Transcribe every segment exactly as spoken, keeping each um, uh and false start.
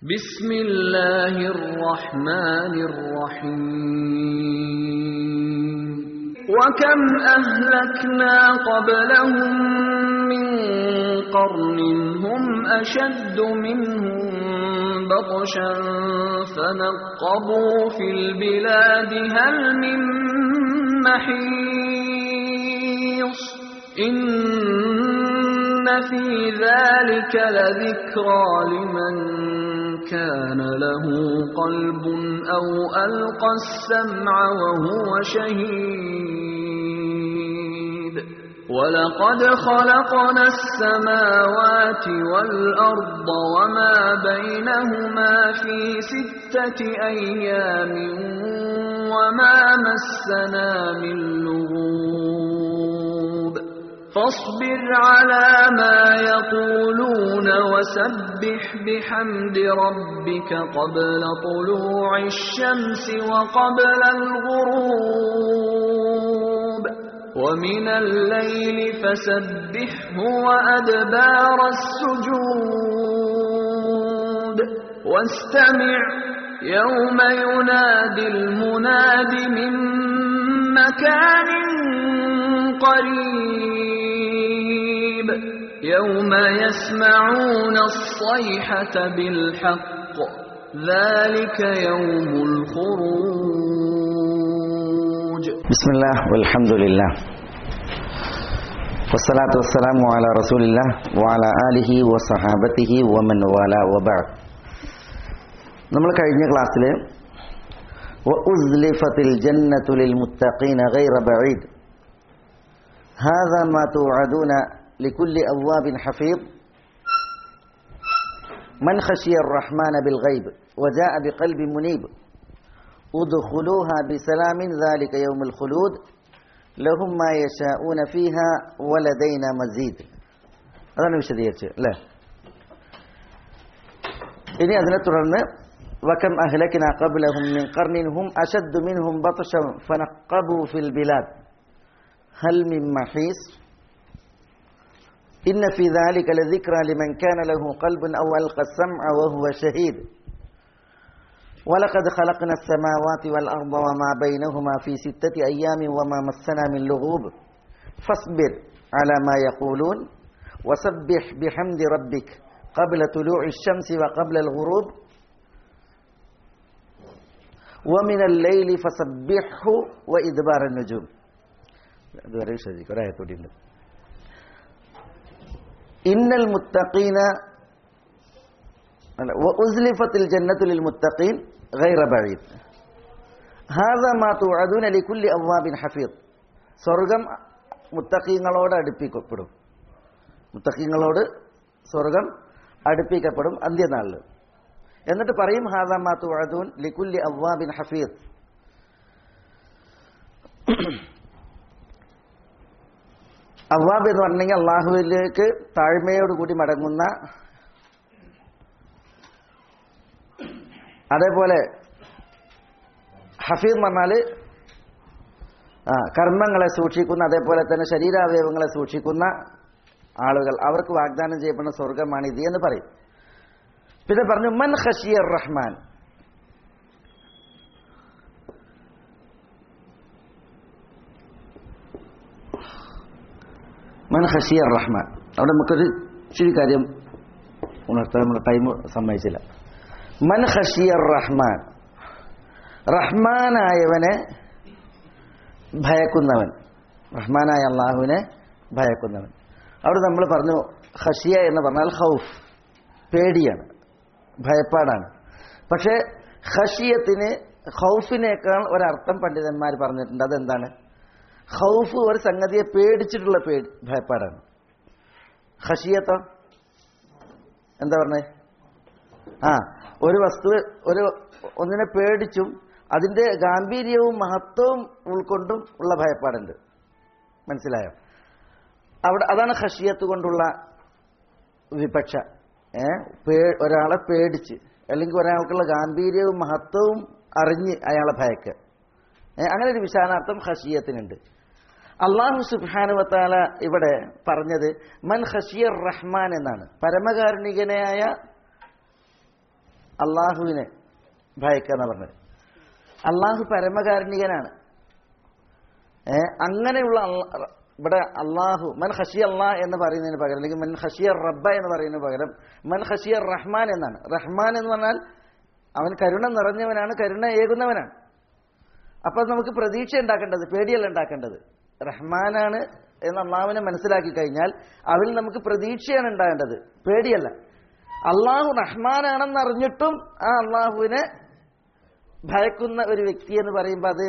ബിസ്മില്ലാഹിർ റഹ്മാനിർ റഹീം. വകം അഹ്ലക്നാ ഖബ്ലഹും മിൻ ഖർനിൻ ഹും അശദ്ദു മിൻഹും ബത്ശൻ ഫനഖബൂ ഫിൽ ബിലാദി ഹൽ മിൻ മഹീസ്. إن في ذلك لذكرى لمن كان له قلب أو ألقى السمع وهو شهيد. ولقد خلقنا السماوات والأرض وما بينهما في ستة أيام وما مسنا من لغوب. فاصبر على ما يقولون وسبح بحمد ربك قبل طلوع الشمس وقبل الغروب ومن الليل فسبحه وأدبار السجود واستمع يوم ينادي المناد من مكان قريب يوم يسمعون الصيحة بالحق ذلك يوم الخروج. بسم الله والحمد لله والصلاة والسلام على رسول الله وعلى آله وصحابته ومن والاه وبعد. നമ്മൾ കഴിഞ്ഞ ക്ലാസ്സിൽ وأزلفت الجنة للمتقين غير بعيد هذا ما توعدون لكل أواب حفيظ من خشي الرحمن بالغيب وجاء بقلب منيب ادخلوها بسلام ذلك يوم الخلود لهم ما يشاءون فيها ولدينا مزيد. അതാണ് വിശദീകരിച്ച് അല്ലേ. ഇനി അതിനെ തുടർന്ന് വകം അഹ്ലക്നാ ഖബ്ലഹും മിൻ ഖർനിൻ ഹും അശദ്ദു മിൻഹും ബത്ശൻ ഫനഖബു ഫിൽ ബിലാദ് هل من محيص إن في ذلك لذكرى لمن كان له قلب أو ألقى السمع وهو شهيد ولقد خلقنا السماوات والأرض وما بينهما في ستة أيام وما مسنا من لغوب فاصبر على ما يقولون وسبح بحمد ربك قبل طلوع الشمس وقبل الغروب ومن الليل فسبحه وإدبار النجوم. അതുവരെ വിശ്വസിക്കും. ഒരായത്തോടെയുണ്ട്. ഇന്നൽ മുത്തഖീന അല്ല വഉസ്ലിഫത്തിൽ ജന്നത്തു ലിൽ മുത്തഖീൻ ഗൈറ ബഈദ് ഹാദാ മാ തുഅദൂന ലികുല്ലി അവ്വാബിൻ ഹഫീദ്. സ്വർഗ്ഗം മുത്തഖീങ്ങളോട് അടുപ്പിക്കപ്പെടും. മുത്തഖീങ്ങളോട് സ്വർഗ്ഗം അടുപ്പിക്കപ്പെടും അന്ത്യനാളിൽ. എന്നിട്ട് പറയും ഹാദാ മാ തുഅദൂൻ ലികുല്ലി അവ്വാബിൻ ഹഫീദ്. അവ്വാബ് എന്ന് പറഞ്ഞെങ്കിൽ അള്ളാഹുവിലേക്ക് താഴ്മയോടുകൂടി മടങ്ങുന്ന, അതേപോലെ ഹഫീദ് എന്ന് പറഞ്ഞാൽ ആ കർമ്മങ്ങളെ സൂക്ഷിക്കുന്ന, അതേപോലെ തന്നെ ശരീരാവയവങ്ങളെ സൂക്ഷിക്കുന്ന ആളുകൾ, അവർക്ക് വാഗ്ദാനം ചെയ്യപ്പെടുന്ന സ്വർഗമാണ് ഇത് എന്ന് പറയും. പിന്നെ പറഞ്ഞു മൻ ഖശിയർ റഹ്മാൻ. മൻ ഖശിയർ റഹ്മാൻ. അവിടെ നമുക്കൊരു ഇച്ചിരി കാര്യം ഉണർത്താൻ നമ്മുടെ ടൈം സമ്മതിച്ചില്ല. മൻ ഖശിയർ റഹ്മാൻ, റഹ്മാനായവനെ ഭയക്കുന്നവൻ, റഹ്മാനായ അള്ളാഹുവിനെ ഭയക്കുന്നവൻ. അവിടെ നമ്മൾ പറഞ്ഞു ഖശിയ എന്ന് പറഞ്ഞാൽ ഖൗഫ്, പേടിയാണ്, ഭയപ്പാടാണ്. പക്ഷേ ഖശിയത്തിന് ഖൗഫിനേക്കാൾ ഒരർത്ഥം പണ്ഡിതന്മാർ പറഞ്ഞിട്ടുണ്ട്. അതെന്താണ്? ഖൗഫ് ഒരു സംഗതിയെ പേടിച്ചിട്ടുള്ള പേടി ഭയപ്പാടാണ്. ഖശിയത്തോ എന്താ പറഞ്ഞേ? ആ ഒരു വസ്തു ഒരു ഒന്നിനെ പേടിച്ചും അതിന്റെ ഗാംഭീര്യവും മഹത്വവും ഉൾക്കൊണ്ടും ഉള്ള ഭയപ്പാടുണ്ട്. മനസ്സിലായോ? അവിടെ അതാണ് ഖശിയത്ത് കൊണ്ടുള്ള വിപക്ഷ. ഏ ഒരാളെ പേടിച്ച് അല്ലെങ്കിൽ ഒരാൾക്കുള്ള ഗാംഭീര്യവും മഹത്വവും അറിഞ്ഞ് അയാളെ ഭയക്കുക. അങ്ങനെ ഒരു വിശാലാർത്ഥം ഖശിയത്തിനുണ്ട്. അല്ലാഹു സുബ്ഹാനഹു വ തആല ഇവിടെ പറഞ്ഞത് മൻ ഖശിയർ റഹ്മാൻ എന്നാണ്. പരമകാരുണികനായ അള്ളാഹുവിനെ ഭയക്കുക എന്ന് പറഞ്ഞത്. അള്ളാഹു പരമകാരുണികനാണ്. ഏഹ് അങ്ങനെയുള്ള ഇവിടെ അള്ളാഹു മൻ ഖശിയ അല്ലാഹ് എന്ന് പറയുന്നതിന് പകരം, അല്ലെങ്കിൽ മൻ ഖശിയ റബ്ബ എന്ന് പറയുന്നതിന് പകരം മൻ ഖശിയ റഹ്മാൻ എന്നാണ്. റഹ്മാൻ എന്ന് പറഞ്ഞാൽ അവൻ കരുണ നിറഞ്ഞവനാണ്, കരുണ ഏകുന്നവനാണ്. അപ്പൊ നമുക്ക് പ്രതീക്ഷ ഉണ്ടാക്കേണ്ടത്, പേടിയല്ല ഉണ്ടാക്കേണ്ടത്. റഹ്മാനാണ് എന്ന് അള്ളാഹുവിനെ മനസ്സിലാക്കി കഴിഞ്ഞാൽ അവൽ നമുക്ക് പ്രതീക്ഷയാണ് ഉണ്ടാകേണ്ടത്, പേടിയല്ല. അള്ളാഹു റഹ്മാനാണെന്ന് അറിഞ്ഞിട്ടും ആ അള്ളാഹുവിനെ ഭയക്കുന്ന ഒരു വ്യക്തി എന്ന് പറയുമ്പോൾ അത്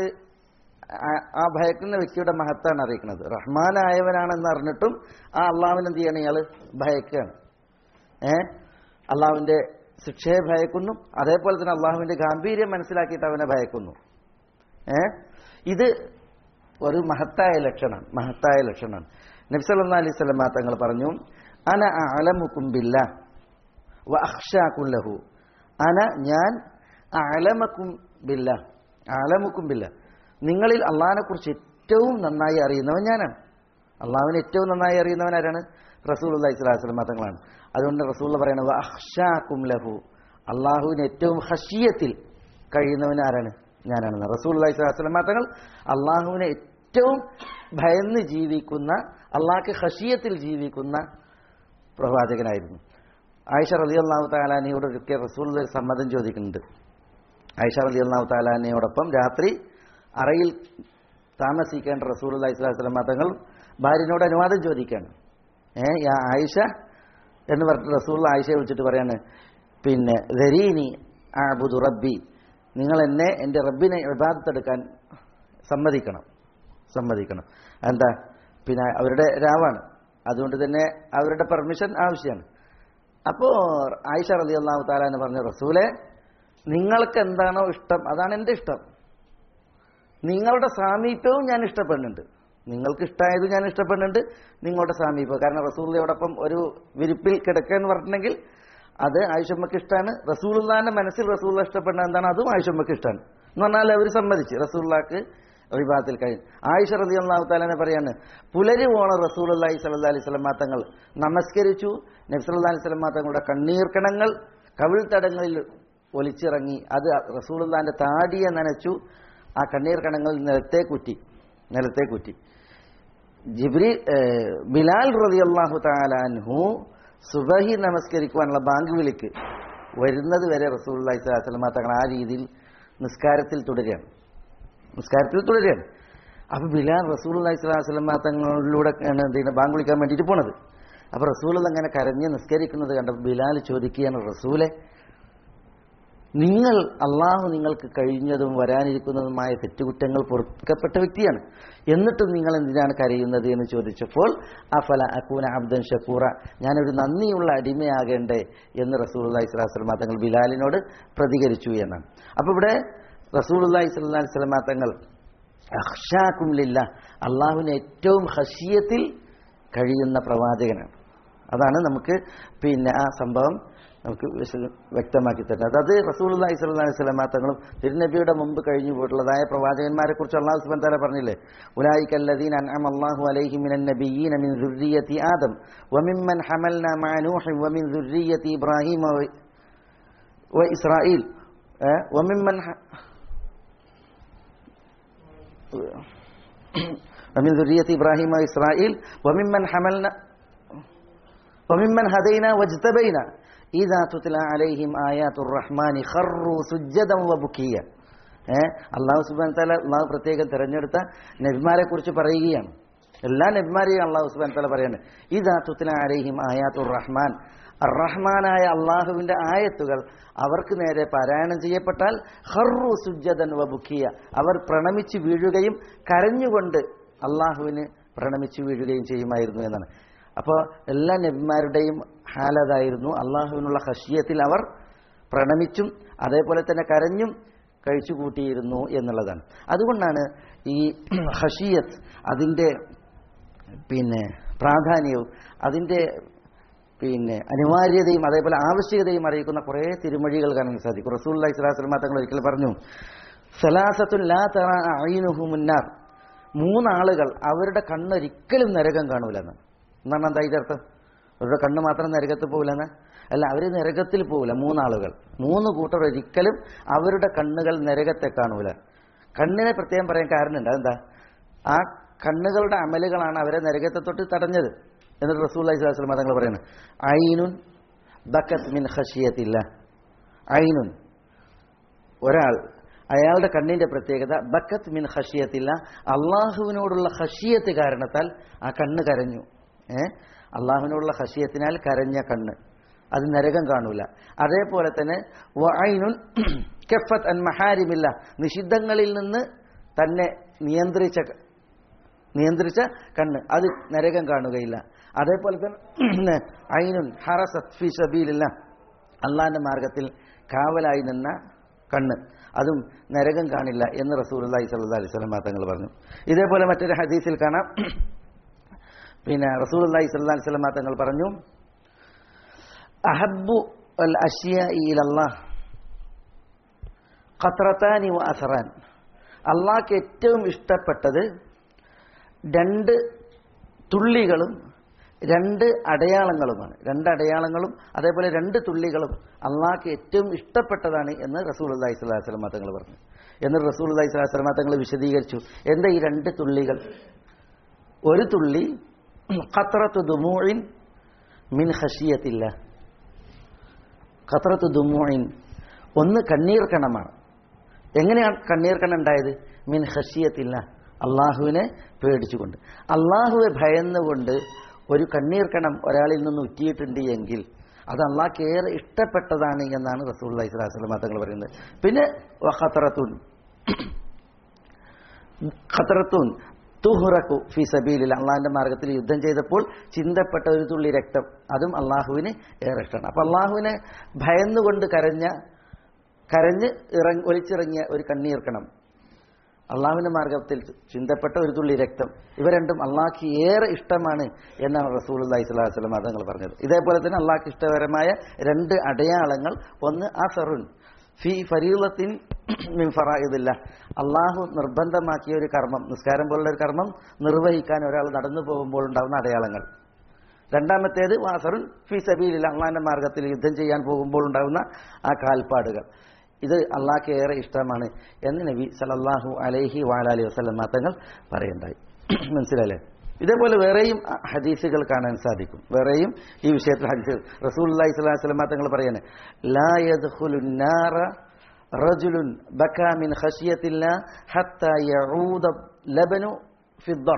ആ ഭയക്കുന്ന വ്യക്തിയുടെ മഹത്താണ് അറിയിക്കുന്നത്. റഹ്മാനായവനാണെന്ന് അറിഞ്ഞിട്ടും ആ അള്ളാഹുവിനെ എന്ത് ചെയ്യണം, ഇയാൾ ഭയക്കുകയാണ്. ഏഹ് അള്ളാഹുവിന്റെ ശിക്ഷയെ ഭയക്കുന്നു, അതേപോലെ തന്നെ അള്ളാഹുവിന്റെ ഗാംഭീര്യം മനസ്സിലാക്കിയിട്ട് അവനെ ഭയക്കുന്നു. ഏഹ് ഇത് ഒരു മഹത്തായ ലക്ഷണമാണ്, മഹത്തായ ലക്ഷണമാണ്. നബി സല്ലല്ലാഹു അലൈഹി വസല്ലം തങ്ങൾ പറഞ്ഞു, അന അഅലമുകും ബില്ലാഹ് വ അഖ്ശാകും ലഹു. അന ഞാൻ അഅലമകും ബില്ലാഹ്, അഅലമുകും ബില്ലാഹ്, നിങ്ങളിൽ അള്ളാഹിനെ കുറിച്ച് ഏറ്റവും നന്നായി അറിയുന്നവൻ ഞാനാണ്. അള്ളാഹുവിനെ ഏറ്റവും നന്നായി അറിയുന്നവൻ ആരാണ്? റസൂലുള്ളാഹി സ്വല്ലല്ലാഹു അലൈഹി വസല്ലം തങ്ങളാണ്. അതുകൊണ്ട് റസൂലുള്ള പറയുന്നത് വ അഖ്ശാകും ലഹു, അള്ളാഹുവിന് ഏറ്റവും ഖശിയത്തിൽ കഴിയുന്നവൻ ആരാണ്? ഞാനാണെന്ന്. റസൂലുള്ളാഹി സ്വല്ലല്ലാഹു അലൈഹി വസല്ലം തങ്ങൾ അള്ളാഹുവിനെ ഏറ്റവും ഭയന്ന് ജീവിക്കുന്ന, അള്ളാഹ്ക്ക് ഖശിയത്തിൽ ജീവിക്കുന്ന പ്രവാചകനായിരുന്നു. ആയിഷ റളിയല്ലാഹു തആല അൻഹയോട് ഒരിക്കൽ റസൂലുള്ളാഹി സമ്മതം ചോദിക്കുന്നുണ്ട്. ആയിഷ റളിയല്ലാഹു തആല അൻഹയോടൊപ്പം രാത്രി അറയിൽ താമസിക്കേണ്ട റസൂലുള്ളാഹി സ്വല്ലല്ലാഹു അലൈഹി വസല്ലം തങ്ങൾ ഭാര്യനോട് അനുവാദം ചോദിക്കുകയാണ്. ഏഹ് യാ ആയിഷ എന്ന് പറഞ്ഞിട്ട് റസൂലുള്ള ആയിഷയെ വിളിച്ചിട്ട് പറയാണ്, പിന്നെ ദരീനി അഅ്ബുദു റബ്ബി, നിങ്ങൾ എന്നെ എൻ്റെ റബ്ബിനെ ഇബാദത്തെടുക്കാൻ സമ്മതിക്കണം, സമ്മതിക്കണം. എന്താ, പിന്നെ അവരുടെ രാവാണ്, അതുകൊണ്ട് തന്നെ അവരുടെ പെർമിഷൻ ആവശ്യമാണ്. അപ്പോൾ ആയിഷ റളിയല്ലാഹു തആല എന്ന് പറഞ്ഞ റസൂലെ, നിങ്ങൾക്ക് എന്താണോ ഇഷ്ടം അതാണ് എൻ്റെ ഇഷ്ടം. നിങ്ങളുടെ സാമീപ്യവും ഞാൻ ഇഷ്ടപ്പെടുന്നുണ്ട്, നിങ്ങൾക്ക് ഇഷ്ടമായതും ഞാൻ ഇഷ്ടപ്പെടുന്നുണ്ട്, നിങ്ങളുടെ സാമീപ്യം. കാരണം റസൂലുള്ളയോടൊപ്പം ഒരു വിരിപ്പിൽ കിടക്കുക എന്ന് പറഞ്ഞിട്ടുണ്ടെങ്കിൽ അത് ആയിഷമ്മക്ക് ഇഷ്ടമാണ്. റസൂലുള്ളാഹിന്റെ മനസ്സിൽ റസൂലുള്ള ഇഷ്ടപ്പെടുന്ന എന്താണ് അതും ആയിഷമ്മക്ക് ഇഷ്ടമാണ് എന്ന് പറഞ്ഞാൽ അവർ സമ്മതിച്ച് റസൂലുള്ളാഹിക്ക് ഇബാദത്തിൽ കഴിയും. ആയിഷ റളിയല്ലാഹു തആല പറയാണ്, പുലരി പോണ റസൂലുള്ളാഹി സ്വല്ലല്ലാഹു അലൈഹി വസല്ലം തങ്ങൾ നമസ്കരിച്ചു. നബി സല്ലല്ലാഹു അലൈഹി വസല്ലം തങ്ങളുടെ കണ്ണീർക്കണങ്ങൾ കവിൾ തടങ്ങളിൽ ഒലിച്ചിറങ്ങി, അത് റസൂലുള്ളാഹിന്റെ താടിയെ നനച്ചു. ആ കണ്ണീർ കണങ്ങൾ നിലത്തെ കുറ്റി, നിലത്തെ കുറ്റി. ജിബ്രീ ബിലാൽ റളിയല്ലാഹു തആല അൻഹു സുബഹി നമസ്കരിക്കുവാനുള്ള ബാങ്ക് വിളിക്ക് വരുന്നത് വരെ റസൂലുള്ളാഹി സ്വല്ലല്ലാഹു അലൈഹി വസല്ലം തങ്ങൾ ആ രീതിയിൽ നിസ്കാരത്തിൽ തുടരുകയാണ്, നിസ്കാരത്തിൽ തുടരുകയാണ്. അപ്പൊ ബിലാൽ റസൂലുള്ളാഹി സ്വല്ലല്ലാഹു അലൈഹി വസല്ലം തങ്ങളിലൂടെ എന്തെങ്കിലും ബാങ്ക് വിളിക്കാൻ വേണ്ടിയിട്ട് പോണത്. അപ്പൊ റസൂലുള്ള അങ്ങനെ കരഞ്ഞ് നിസ്കരിക്കുന്നത് കണ്ട ബിലാൽ ചോദിക്കുകയാണ്, റസൂലെ, നിങ്ങൾ അള്ളാഹു നിങ്ങൾക്ക് കഴിഞ്ഞതും വരാനിരിക്കുന്നതുമായ തെറ്റുകുറ്റങ്ങൾ പൊറുക്കപ്പെട്ട വ്യക്തിയാണ്, എന്നിട്ടും നിങ്ങൾ എന്തിനാണ് കരയുന്നത് എന്ന് ചോദിച്ചപ്പോൾ അഫല അകൂന അബ്ദൻ ഷക്കൂറ, ഞാനൊരു നന്ദിയുള്ള അടിമയാകേണ്ടേ എന്ന് റസൂലുള്ളാഹി സ്വല്ലല്ലാഹു അലൈഹി വസല്ലം തങ്ങൾ ബിലാലിനോട് പ്രതികരിച്ചു എന്നാണ്. അപ്പൊ ഇവിടെ റസൂലുള്ളാഹി സ്വല്ലല്ലാഹു അലൈഹി വസല്ലം തങ്ങൾ അഖ്ശാകും ലില്ലാഹ്, അള്ളാഹുവിന് ഏറ്റവും ഖശിയത്തിൽ കഴിയുന്ന പ്രവാചകനാണ്. അതാണ് നമുക്ക് പിന്നെ ആ സംഭവം നമുക്ക് വ്യക്തമാക്കി തരുന്നത്. അത് റസൂലുള്ളാഹി സ്വല്ലല്ലാഹു അലൈഹി വസല്ലം തങ്ങളും തിരുനബിയുടെ മുമ്പ് കഴിഞ്ഞു പോയിട്ടുള്ളതായ പ്രവാചകന്മാരെ കുറിച്ച് അല്ലാഹു സുബ്ഹാനഹു വ തആല പറഞ്ഞില്ലേ, ഉലൈകല്ലദീന അൻഅമ അല്ലാഹു അലൈഹിം മിനൻ നബിയ്യീന മിൻ ദുർരിയ്യതി ആദം വമിമ്മൻ ഹമൽനാ മഅ നൂഹ് വമിൻ ദുർരിയ്യതി ഇബ്രാഹീമ വ ഇസ്രായീൽ വമിമ്മൻ വമിൻ ദുർരിയ്യതി ഇബ്രാഹീമ വ ഇസ്രായീൽ വമിമ്മൻ ഹമൽനാ വമിമ്മൻ ഹദൈനാ വജ്തബൈനാ ഇദാ തുത്ല അലൈഹിം ആയാത്തുർ റഹ്മാനി ഖറു സുജ്ജദൻ വബുകിയ. ഏഹ് അല്ലാഹു സുബ്ഹാനഹു വ തആല അല്ലാഹു പ്രത്യേകം തിരഞ്ഞെടുത്ത നബിമാരെ കുറിച്ച് പറയുകയാണ്. എല്ലാ നബിമാരെയും അല്ലാഹു സുബ്ഹാനഹു വ തആല പറയാണ്, ഇദാ തുത്ല അലൈഹിം ആയാത്തുർ റഹ്മാൻ, അർ-റഹ്മാനായ അല്ലാഹുവിന്റെ ആയത്തുകൾ അവർക്ക് നേരെ പാരായണം ചെയ്യപ്പെട്ടാൽ ഖറു സുജ്ജദൻ വബുകിയ, അവർ പ്രണമിച്ച് വീഴുകയും കരഞ്ഞുകൊണ്ട് അല്ലാഹുവിന് പ്രണമിച്ച് വീഴുകയും ചെയ്യുമായിരുന്നു എന്നാണ്. അപ്പോൾ എല്ലാ നബിമാരുടെയും ഹാലതായിരുന്നു, അള്ളാഹുവിനുള്ള ഖശിയത്തിൽ അവർ പ്രണമിച്ചും അതേപോലെ തന്നെ കരഞ്ഞും കഴിച്ചുകൂട്ടിയിരുന്നു എന്നുള്ളതാണ്. അതുകൊണ്ടാണ് ഈ ഖശിയത്ത് അതിൻ്റെ പിന്നെ പ്രാധാന്യവും അതിൻ്റെ പിന്നെ അനിവാര്യതയും അതേപോലെ ആവശ്യകതയും അറിയിക്കുന്ന കുറേ തിരുമൊഴികൾ കാണാൻ സാധിക്കും. റസൂലുള്ളാഹി സ്വല്ലല്ലാഹു അലൈഹി വസല്ലം തങ്ങൾ ഒരിക്കൽ പറഞ്ഞു, സലാസത്തുൻ ലാ തറ അഈനുഹുമുൻ നാർ, മൂന്നാളുകൾ അവരുടെ കണ്ണൊരിക്കലും നരകം കാണൂലെന്ന്. എന്നാണ് എന്താ ഇതിന്റെ അർത്ഥം? അവരുടെ കണ്ണ് മാത്രം നരകത്ത് പോകില്ലെന്ന്. അല്ല, അവർ നരകത്തിൽ പോകില്ല. മൂന്നാളുകൾ, മൂന്ന് കൂട്ടർ ഒരിക്കലും അവരുടെ കണ്ണുകൾ നരകത്തെ കാണൂല. കണ്ണിനെ പ്രത്യേകം പറയാൻ കാരണമുണ്ട്. അതെന്താ? ആ കണ്ണുകളുടെ അമലുകളാണ് അവരെ നരകത്തെ തൊട്ട് തടഞ്ഞത്. എന്നിട്ട് റസൂലുള്ളാഹി സ്വല്ലല്ലാഹു അലൈഹി വസല്ലം തങ്ങൾ പറയുന്നത്, ഐനുൻ ബക്കത്ത് മിൻ ഖശിയത്തില്ല. ഐനുൻ, ഒരാൾ, അയാളുടെ കണ്ണിന്റെ പ്രത്യേകത ബക്കത്ത് മിൻ ഖശിയത്തില്ല, അള്ളാഹുവിനോടുള്ള ഖശിയത്ത് കാരണത്താൽ ആ കണ്ണ് കരഞ്ഞു. ഏഹ് അള്ളാഹുവിനോടുള്ള ഖശിയത്തിനാൽ കരഞ്ഞ കണ്ണ്, അത് നരകം കാണൂല. അതേപോലെ തന്നെ വഐനുൻ കഫത്ത് അൻ മഹാരിമില്ല, നിഷിദ്ധങ്ങളിൽ നിന്ന് തന്നെ നിയന്ത്രിച്ച നിയന്ത്രിച്ച കണ്ണ്, അത് നരകം കാണുകയില്ല. അതേപോലെ തന്നെ ഐനുൻ ഹറസത്ത് ഫീ സബീലില്ലാ, അള്ളാഹിന്റെ മാർഗത്തിൽ കാവലായി നിന്ന കണ്ണ്, അതും നരകം കാണില്ല എന്ന് റസൂലുള്ളാഹി സ്വല്ലല്ലാഹു അലൈഹി വസല്ലം തങ്ങൾ പറഞ്ഞു. ഇതേപോലെ മറ്റൊരു ഹദീസിൽ കാണാം, പിന്നെ റസൂലുള്ളാഹി സ്വല്ലല്ലാഹു അലൈഹി വസല്ലം തങ്ങൾ പറഞ്ഞു, അഹബ്ബു അൽ അശ്യാഇ ഇലല്ലാഹ് ഖത്രതാനി വ അസറാൻ, അള്ളാഹ്ക്ക് ഏറ്റവും ഇഷ്ടപ്പെട്ടത് രണ്ട് തുള്ളികളും രണ്ട് അടയാളങ്ങളുമാണ്. രണ്ട് അടയാളങ്ങളും അതേപോലെ രണ്ട് തുള്ളികളും അള്ളാഹ്ക്ക് ഏറ്റവും ഇഷ്ടപ്പെട്ടതാണ് എന്ന് റസൂലുള്ളാഹി സ്വല്ലല്ലാഹു അലൈഹി വസല്ലം തങ്ങൾ പറഞ്ഞു. എന്നിട്ട് റസൂലുള്ളാഹി സ്വല്ലല്ലാഹു അലൈഹി വസല്ലം തങ്ങൾ വിശദീകരിച്ചു, എന്താ ഈ രണ്ട് തുള്ളികൾ? ഒരു തുള്ളി ഖത്രത്തു ദുമൂഇൻ മിൻ ഖശിയത്തില്ല, ഖത്രത്തു ദുമൂഇൻ, ഒന്ന് കണ്ണീർ കണമാണ്. എങ്ങനെയാണ് കണ്ണീർ കണം ഉണ്ടായത്? മിൻ ഖശിയത്തില്ല, അള്ളാഹുവിനെ പേടിച്ചുകൊണ്ട്, അള്ളാഹുവെ ഭയന്നുകൊണ്ട് ഒരു കണ്ണീർ കണം ഒരാളിൽ നിന്ന് ഉറ്റിയിട്ടുണ്ട് എങ്കിൽ അത് അള്ളാഹ്ക്ക് ഏറെ ഇഷ്ടപ്പെട്ടതാണ് എന്നാണ് റസൂലുള്ളാഹി സ്വല്ലല്ലാഹു അലൈഹി വസല്ലം തങ്ങൾ പറയുന്നത്. പിന്നെ ഖത്രത്തുൻ ഖത്രത്തുൻ തുഹ്റഖു ഫീ സബീലില്ലാഹ്, അള്ളാഹിന്റെ മാർഗത്തിൽ യുദ്ധം ചെയ്തപ്പോൾ ചിന്തപ്പെട്ട ഒരു തുള്ളി രക്തം, അതും അള്ളാഹുവിന് ഏറെ ഇഷ്ടമാണ്. അപ്പൊ അള്ളാഹുവിനെ ഭയന്നുകൊണ്ട് കരഞ്ഞ കരഞ്ഞ് ഇറങ്ങി ഒലിച്ചിറങ്ങിയ ഒരു കണ്ണീർക്കണം, അള്ളാഹുവിന്റെ മാർഗത്തിൽ ചിന്തപ്പെട്ട ഒരു തുള്ളി രക്തം, ഇവ രണ്ടും അള്ളാഹ്ക്ക് ഏറെ ഇഷ്ടമാണ് എന്നാണ് റസൂലുള്ളാഹി സ്വല്ലല്ലാഹു അലൈഹി വസല്ലം തങ്ങൾ പറഞ്ഞത്. ഇതേപോലെ തന്നെ അള്ളാഹ്ക്ക് ഇഷ്ടകരമായ രണ്ട് അടയാളങ്ങൾ, ഒന്ന് അസറുൻ ഫി ഫരീളത്തിൻ മിൻ ഫറായിദില്ലാഹ്, അള്ളാഹു നിർബന്ധമാക്കിയ ഒരു കർമ്മം, നിസ്കാരം പോലുള്ള ഒരു കർമ്മം നിർവഹിക്കാൻ ഒരാൾ നടന്നു പോകുമ്പോൾ ഉണ്ടാകുന്ന അടയാളങ്ങൾ. രണ്ടാമത്തേത് വാസറുൻ ഫി സബീലില്ലാഹ്, അള്ളാഹിന്റെ മാർഗത്തിൽ യുദ്ധം ചെയ്യാൻ പോകുമ്പോൾ ഉണ്ടാകുന്ന ആ കാൽപ്പാടുകൾ. ഇത് അള്ളാഹ്ക്ക് ഏറെ ഇഷ്ടമാണ് എന്ന് നബി സല്ലല്ലാഹു അലൈഹി വഅലൈഹി വസല്ലം തങ്ങൾ പറയുണ്ടായി. മനസ്സിലായില്ലേ? ഇതേപോലെ വേറെയും ഹദീസുകൾ കാണാൻ സാധിക്കും. വേറെയും ഈ വിഷയത്തിൽ ഹദീസ് റസൂലുള്ളാഹി സ്വല്ലല്ലാഹു അലൈഹി വസല്ലം തങ്ങൾ പറയാണ്, ലാ യദ്ഖുലുൻ നാറ റജുലുൻ ബകാ മിൻ ഖശിയത്തില്ലാഹി ഹത്താ യഊദ ലബനു ഫി ദ്ദർ.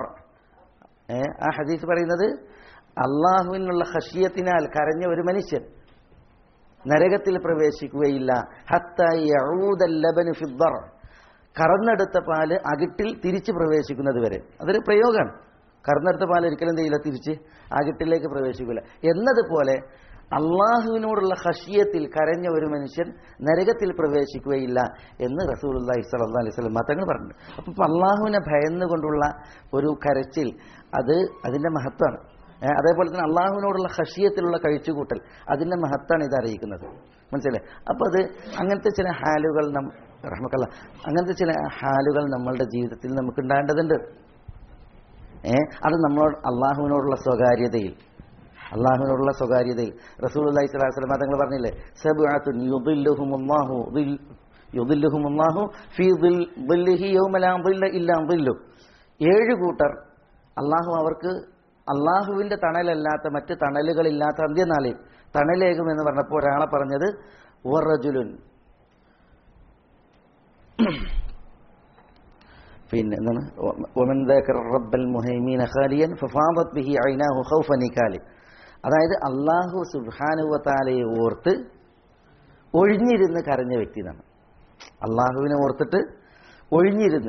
ആ ഹദീസ് പറയുന്നത്, അള്ളാഹുവിനുള്ള ഖശിയത്തിനാൽ കരഞ്ഞ ഒരു മനുഷ്യൻ നരകത്തിൽ പ്രവേശിക്കുകയില്ല. ഹത്താ യഊദ ലബനു ഫി ദ്ദർ, കറന്നെടുത്ത പാല് അകിട്ടിൽ തിരിച്ച് പ്രവേശിക്കുന്നത് വരെ. അതൊരു പ്രയോഗമാണ്. കറന്നെടുത്ത പാൽ ഒരിക്കലും എന്തെയില്ല, തിരിച്ച് അകിട്ടിലേക്ക് പ്രവേശിക്കില്ല എന്നതുപോലെ അള്ളാഹുവിനോടുള്ള ഖശിയത്തിൽ കരഞ്ഞ ഒരു മനുഷ്യൻ നരകത്തിൽ പ്രവേശിക്കുകയില്ല എന്ന് റസൂലുള്ളാഹി സ്വല്ലല്ലാഹു അലൈഹി വസല്ലം തങ്ങൾ പറഞ്ഞു. അപ്പം അള്ളാഹുവിനെ ഭയന്നുകൊണ്ടുള്ള ഒരു കരച്ചിൽ, അത് അതിന്റെ മഹത്വമാണ്. അതേപോലെ തന്നെ അള്ളാഹുവിനോടുള്ള ഖശിയത്തിലുള്ള കഴിച്ചുകൂട്ടൽ, അതിന്റെ മഹത്താണ് ഇത് അറിയിക്കുന്നത്. മനസ്സിലായി? അപ്പൊ അത് അങ്ങനത്തെ ചില ഹാലുകൾ നം റഹ്മക്കല്ലാഹ് അങ്ങനത്തെ ചില ഹാലുകൾ നമ്മളുടെ ജീവിതത്തിൽ നമുക്ക് ഉണ്ടാകേണ്ടതുണ്ട്. ഏഹ് അത് നമ്മളോട് അള്ളാഹുവിനോടുള്ള സ്വകാര്യതയിൽ അള്ളാഹുവിനോടുള്ള സ്വകാര്യതയിൽ റസൂലുള്ളാഹി സ്വല്ലല്ലാഹു അലൈഹി വസല്ലം തങ്ങൾ പറഞ്ഞില്ലേ, സബ്അത്തുൻ യുദില്ലുഹുമുല്ലാഹു യുദില്ലുഹുമുല്ലാഹു ഫീ ദില്ലിഹി യൗമ ലാ ദില്ല ഇല്ലാ ദില്ലു. ഏഴ് കൂട്ടർ അള്ളാഹു അവർക്ക് അള്ളാഹുവിന്റെ തണലല്ലാത്ത മറ്റ് തണലുകളില്ലാത്ത അന്ത്യനാളിൽ തണലേകുമെന്ന് പറഞ്ഞപ്പോൾ ഒരാളെ പറഞ്ഞത് വറജുലുൻ, പിന്നെ എന്താണ്, വമൻ ദാക്കറ റബ്ബൽ മുഹൈമീന ഖാലിയൻ ഫഫാദത് ബിഹി ഐനാഹു ഖൗഫൻ നികാലി. അതായത് അള്ളാഹു സുബ്ഹാനഹു വ തആലയെ ഓർത്ത് ഒഴിഞ്ഞിരുന്ന് കരഞ്ഞ വ്യക്തി എന്നാണ്. അള്ളാഹുവിനെ ഓർത്തിട്ട് ഒഴിഞ്ഞിരുന്ന്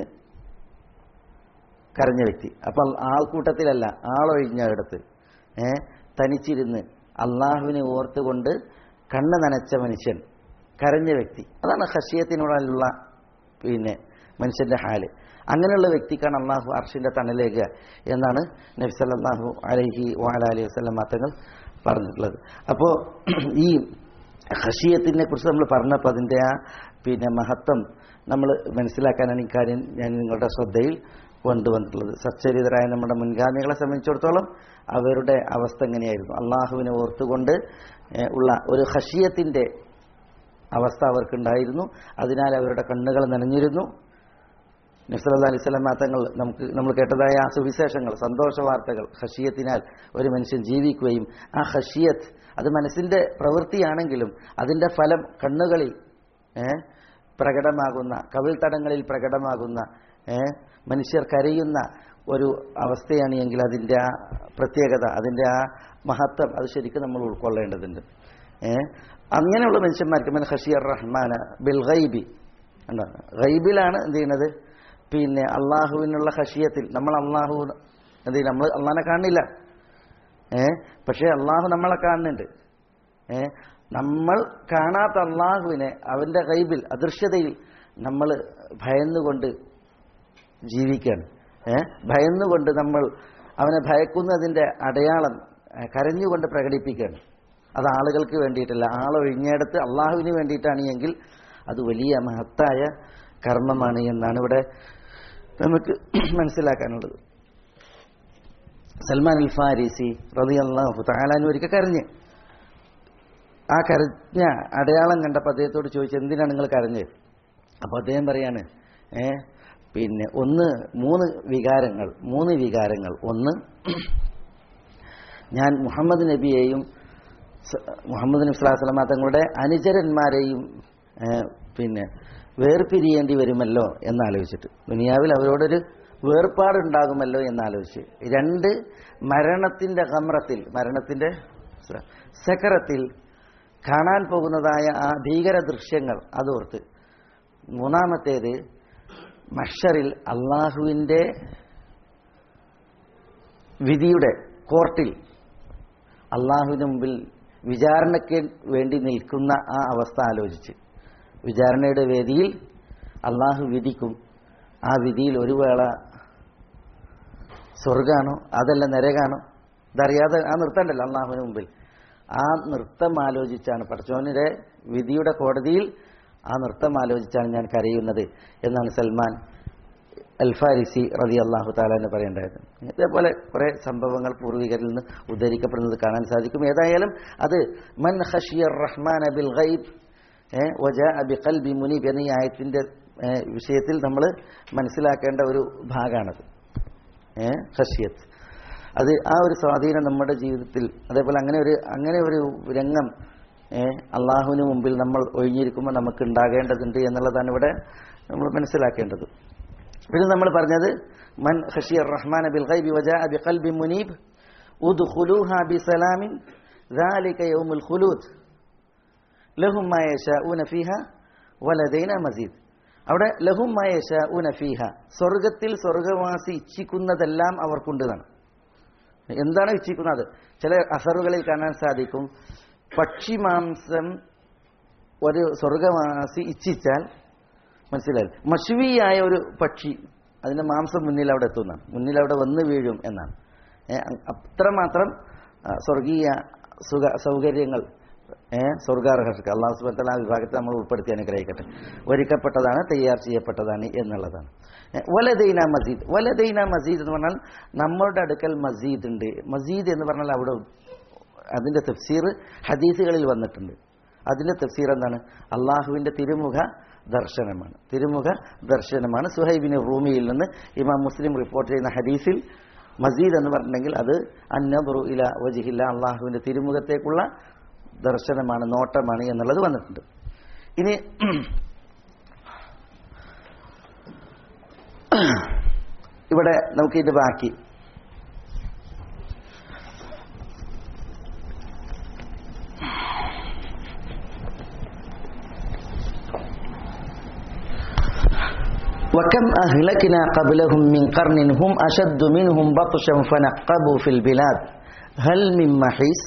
കരഞ്ഞ വ്യക്തി. അപ്പം ആൾക്കൂട്ടത്തിലല്ല, ആളൊഴിഞ്ഞ ഇടത്ത് ഏഹ് തനിച്ചിരുന്ന് അള്ളാഹുവിനെ ഓർത്തുകൊണ്ട് കണ്ണ് നനച്ച മനുഷ്യൻ, കരഞ്ഞ വ്യക്തി, അതാണ് ഖശിയത്തിനോടുള്ള പിന്നെ മനുഷ്യന്റെ ഹാല്. അങ്ങനെയുള്ള വ്യക്തിക്കാണ് അള്ളാഹു അർശിന്റെ തണലേകുക എന്നാണ് നബി സല്ലല്ലാഹു അലൈഹി വഅലൈഹി വസല്ലം തങ്ങൾ പറഞ്ഞിട്ടുള്ളത്. അപ്പോൾ ഈ ഖശിയത്തിനെ കുറിച്ച് നമ്മൾ പറഞ്ഞപ്പോൾ അതിൻ്റെ ആ പിന്നെ മഹത്വം നമ്മൾ മനസ്സിലാക്കാനാണ് ഈ കാര്യം ഞാൻ നിങ്ങളുടെ ശ്രദ്ധയിൽ കൊണ്ടുവന്നിട്ടുള്ളത്. സച്ചരിതരായ നമ്മുടെ മുൻഗാമികളെ സംബന്ധിച്ചിടത്തോളം അവരുടെ അവസ്ഥ എങ്ങനെയായിരുന്നു? അള്ളാഹുവിനെ ഓർത്തുകൊണ്ട് ഉള്ള ഒരു ഖശിയത്തിന്റെ അവസ്ഥ അവർക്കുണ്ടായിരുന്നു. അതിനാൽ അവരുടെ കണ്ണുകൾ നനഞ്ഞിരുന്നു. നബി സല്ലല്ലാഹു അലൈഹി വസല്ലം തങ്ങൾ നമുക്ക് നമ്മൾ കേട്ടതായ ആ സുവിശേഷങ്ങൾ, സന്തോഷ വാർത്തകൾ, ഖശിയത്തിനാൽ ഒരു മനുഷ്യൻ ജീവിക്കുകയും ആ ഖശിയത്ത് അത് മനസ്സിന്റെ പ്രവൃത്തിയാണെങ്കിലും അതിന്റെ ഫലം കണ്ണുകളിൽ ഏഹ് പ്രകടമാകുന്ന, കവിൾത്തടങ്ങളിൽ പ്രകടമാകുന്ന, ഏഹ് മനുഷ്യർ കരയുന്ന ഒരു അവസ്ഥയാണ് എങ്കിൽ അതിൻ്റെ ആ പ്രത്യേകത, അതിൻ്റെ ആ മഹത്വം അത് ശരിക്കും നമ്മൾ ഉൾക്കൊള്ളേണ്ടതുണ്ട്. ഏഹ് അങ്ങനെയുള്ള മനുഷ്യന്മാർക്ക് മൻ ഖശിയർ റഹ്മാന ബിൽ ഗൈബി, ഗൈബിലാണ് എന്ത് ചെയ്യുന്നത്? പിന്നെ അള്ളാഹുവിനുള്ള ഖശിയത്തിൽ നമ്മൾ അള്ളാഹു എന്ത് ചെയ്യും? നമ്മൾ അള്ളാഹിനെ കാണുന്നില്ല, ഏഹ് പക്ഷേ അള്ളാഹു നമ്മളെ കാണുന്നുണ്ട്. ഏഹ് നമ്മൾ കാണാത്ത അള്ളാഹുവിനെ അവന്റെ ഗൈബിൽ, അദൃശ്യതയിൽ നമ്മൾ ഭയന്നുകൊണ്ട് ജീവിക്കുകയാണ്. ഏഹ് ഭയന്നുകൊണ്ട് നമ്മൾ അവനെ ഭയക്കുന്നതിന്റെ അടയാളം കരഞ്ഞുകൊണ്ട് പ്രകടിപ്പിക്കുകയാണ്. അത് ആളുകൾക്ക് വേണ്ടിയിട്ടല്ല, ആളൊഴിഞ്ഞെടുത്ത് അള്ളാഹുവിന് വേണ്ടിയിട്ടാണ് എങ്കിൽ അത് വലിയ മഹത്തായ കർമ്മമാണ് എന്നാണ് ഇവിടെ നമുക്ക് മനസ്സിലാക്കാനുള്ളത്. സൽമാൻ അൽ ഫാരിസി റളിയല്ലാഹു തആല അൻഹു ഒരിക്കൽ കരഞ്ഞ്, ആ കരഞ്ഞ അടയാളം കണ്ടപ്പോൾ അദ്ദേഹത്തോട് ചോദിച്ചു, എന്തിനാണ് നിങ്ങൾ കരഞ്ഞത്? അപ്പോൾ അദ്ദേഹം പറയാണ്, ഏഹ് പിന്നെ ഒന്ന് മൂന്ന് വികാരങ്ങൾ മൂന്ന് വികാരങ്ങൾ ഒന്ന്, ഞാൻ മുഹമ്മദ് നബിയെയും മുഹമ്മദ് നബി സ്വല്ലല്ലാഹു അലൈഹി വസല്ലം തങ്ങളുടെ അനുചരന്മാരെയും പിന്നെ വേർപിരിയേണ്ടി വരുമല്ലോ എന്നാലോചിച്ചിട്ട്, ദുനിയാവിൽ അവരോടൊരു വേർപാടുണ്ടാകുമല്ലോ എന്നാലോചിച്ച്. രണ്ട്, മരണത്തിന്റെ ഗമ്രത്തിൽ, മരണത്തിന്റെ സക്കറത്തിൽ കാണാൻ പോകുന്നതായ ആ ഭീകര ദൃശ്യങ്ങൾ അതോർത്ത്. മൂന്നാമത്തേത്, മഹ്ശറിൽ അള്ളാഹുവിൻ്റെ വിധിയുടെ കോർട്ടിൽ അള്ളാഹുവിന് മുമ്പിൽ വിചാരണയ്ക്ക് വേണ്ടി നിൽക്കുന്ന ആ അവസ്ഥ ആലോചിച്ച്. വിചാരണയുടെ വേദിയിൽ അള്ളാഹു വിധിക്കും. ആ വിധിയിൽ ഒരു വേള സ്വർഗാണോ അതല്ല നരകാണോ ഇതറിയാതെ ആ നൃത്തമുണ്ടല്ലോ അള്ളാഹുവിന് മുമ്പിൽ, ആ നൃത്തം ആലോചിച്ചാണ്, പടച്ചോനിയുടെ വിധിയുടെ കോടതിയിൽ ആ നൃത്തം ആലോചിച്ചാണ് ഞാൻ കരയുന്നത് എന്നാണ് സൽമാൻ അൽ ഫാരിസി റളിയല്ലാഹു തആല എന്ന് പറയേണ്ടത്. ഇതേപോലെ കുറെ സംഭവങ്ങൾ പൂർവികരിൽ നിന്ന് ഉദ്ധരിക്കപ്പെടുന്നത് കാണാൻ സാധിക്കും. ഏതായാലും അത് മൻ ഖശിയർ റഹ്മാന ബിൽ ഗൈബ് വജാഅ ബിഖൽബി മുനീബ് എന്ന ഈ ആയത്തിന്റെ വിഷയത്തിൽ നമ്മൾ മനസ്സിലാക്കേണ്ട ഒരു ഭാഗമാണത്. ഏഹ് ഖശിയത്ത്, അത് ആ ഒരു സ്വാധീനം നമ്മുടെ ജീവിതത്തിൽ, അതേപോലെ അങ്ങനെ ഒരു അങ്ങനെ ഒരു രംഗം ഏഹ് അള്ളാഹുവിന് മുമ്പിൽ നമ്മൾ ഒഴിഞ്ഞിരിക്കുമ്പോൾ നമുക്ക് ഉണ്ടാകേണ്ടതുണ്ട് എന്നുള്ളതാണ് ഇവിടെ നമ്മൾ മനസ്സിലാക്കേണ്ടത്. പിന്നെ നമ്മൾ പറഞ്ഞത് മൻ ഖശിയർ റഹ്മാന ബിൽ ഗൈബി വജാഅ ബിഖൽബി മുനീബ് ഉദ്ഖുലൂഹാ ബിസലാമിൻ ദാലിക യൗമുൽ ഖുലൂദ് ലഹും മാ യശാഊന ഫീഹാ വലദൈനാ മസീദ്. അവിടെ ലഹും മാ യശാഊന ഫീഹാ, സ്വർഗത്തിൽ സ്വർഗവാസി ഇച്ഛിക്കുന്നതെല്ലാം അവർക്കുണ്ടെന്നാണ്. എന്താണ് ഇച്ഛിക്കുന്നത്? ചില അസറുകളിൽ കാണാൻ സാധിക്കും, പക്ഷിമാംസം ഒരു സ്വർഗവാസി ഇച്ഛിച്ചാൽ, മനസ്സിലായി, മശ്വിയായ ഒരു പക്ഷി അതിന്റെ മാംസം മുന്നിൽ അവിടെ എത്തുന്നതാണ്, മുന്നിൽ അവിടെ വന്ന് വീഴും എന്നാണ്. അത്രമാത്രം സ്വർഗീയ സുഖ സൗകര്യങ്ങൾ സ്വർഗാർഹർക്ക് അല്ലാഹു സുബ്ഹാനഹു വ തആല ആ വിഭാഗത്തെ നമ്മൾ ഉൾപ്പെടുത്തി അനുഗ്രഹിക്കട്ടെ, ഒരുക്കപ്പെട്ടതാണ്, തയ്യാർ ചെയ്യപ്പെട്ടതാണ് എന്നുള്ളതാണ്. വലദൈന മസീദ്, വലദൈന മസീദ് എന്ന് പറഞ്ഞാൽ നമ്മളുടെ അടുക്കൽ മസീദ് ഉണ്ട്. മസീദ് എന്ന് പറഞ്ഞാൽ അവിടെ അതിന്റെ തഫ്സീർ ഹദീസുകളിൽ വന്നിട്ടുണ്ട്. അതിന്റെ തഫ്സീർ എന്താണ്? അള്ളാഹുവിന്റെ തിരുമുഖ ദർശനമാണ്, തിരുമുഖ ദർശനമാണ്. സുഹൈബിന് റൂമിയിൽ നിന്ന് ഇമാം മുസ്ലിം റിപ്പോർട്ട് ചെയ്യുന്ന ഹദീസിൽ മസീദ് എന്ന് പറഞ്ഞിട്ടുണ്ടെങ്കിൽ അത് അന്നദറു ഇല വജ്ഹില്ല, അള്ളാഹുവിന്റെ തിരുമുഖത്തേക്കുള്ള ദർശനമാണ്, നോട്ടമാണ് എന്നുള്ളത് വന്നിട്ടുണ്ട്. ഇനി ഇവിടെ നമുക്ക് ഇതിന്റെ ബാക്കി وكم أهلكنا قبلهم من قرن هم أشد منهم بطشا فنقبوا في البلاد هل من محيص.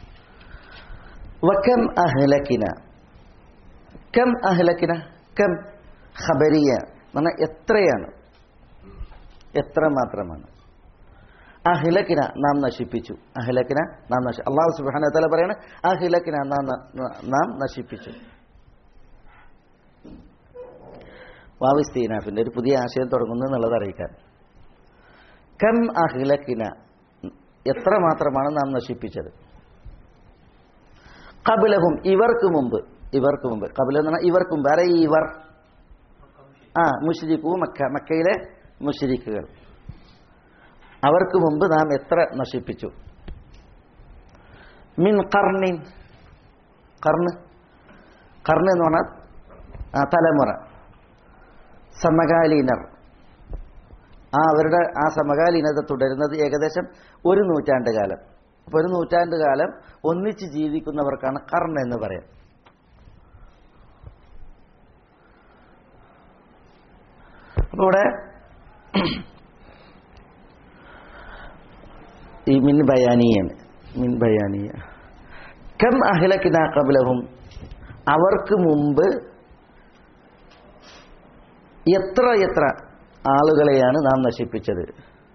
وكم أهلكنا, كم أهلكنا, كم خبرية പറഞ്ഞാൽ എത്രയാണ്, എത്ര മാത്രമാണ്. അഹ്ലക്കിന നാം നശിപ്പിച്ചു, അഹ്ലക്കിന നാം നശി അല്ലാഹു സുബ്ഹാനഹു വ തആല പറയാണ് അഹ്ലക്കിന നാം നശിപ്പിച്ചു. വാവിസ്തീനാഫിന്റെ ഒരു പുതിയ ആശയം തുടങ്ങുന്നു എന്നുള്ളത് അറിയിക്കാൻ. കം അഹ്ലക്കിന, എത്ര മാത്രമാണ് നാം നശിപ്പിച്ചത്. ഖബ്ലഹും, ഇവർക്ക് മുമ്പ്. ഇവർക്ക് മുമ്പ് ഖബ്ല എന്ന് പറഞ്ഞാൽ ഇവർക്ക് മുമ്പ്. അരെ ഇവർ, ആ മുശ്രിക്കു, മക്ക, മക്കയിലെ മുശ്രിക്കുകൾ. അവർക്ക് മുമ്പ് നാം എത്ര നശിപ്പിച്ചു. മിൻ ഖർണിൻ, ഖർണ് ഖർണ് എന്ന് പറഞ്ഞാൽ തലമുറ, സമകാലീനർ. ആ അവരുടെ ആ സമകാലീനത തുടരുന്നത് ഏകദേശം ഒരു നൂറ്റാണ്ട് കാലം. അപ്പോൾ ഒരു നൂറ്റാണ്ട് കാലം ഒന്നിച്ച് ജീവിക്കുന്നവർക്കാണ് ഖർൺ എന്ന് പറയാം. അപ്പോൾ ഇവിടെ ഈ മിൻ ബയാനിയാണ്, മിൻ ബയാനിയ. കം അഹ്ലക്നാ ഖബ്ലഹും, അവർക്ക് മുമ്പ് എത്ര എത്ര ആളുകളെയാണ് നാം നശിപ്പിച്ചത്.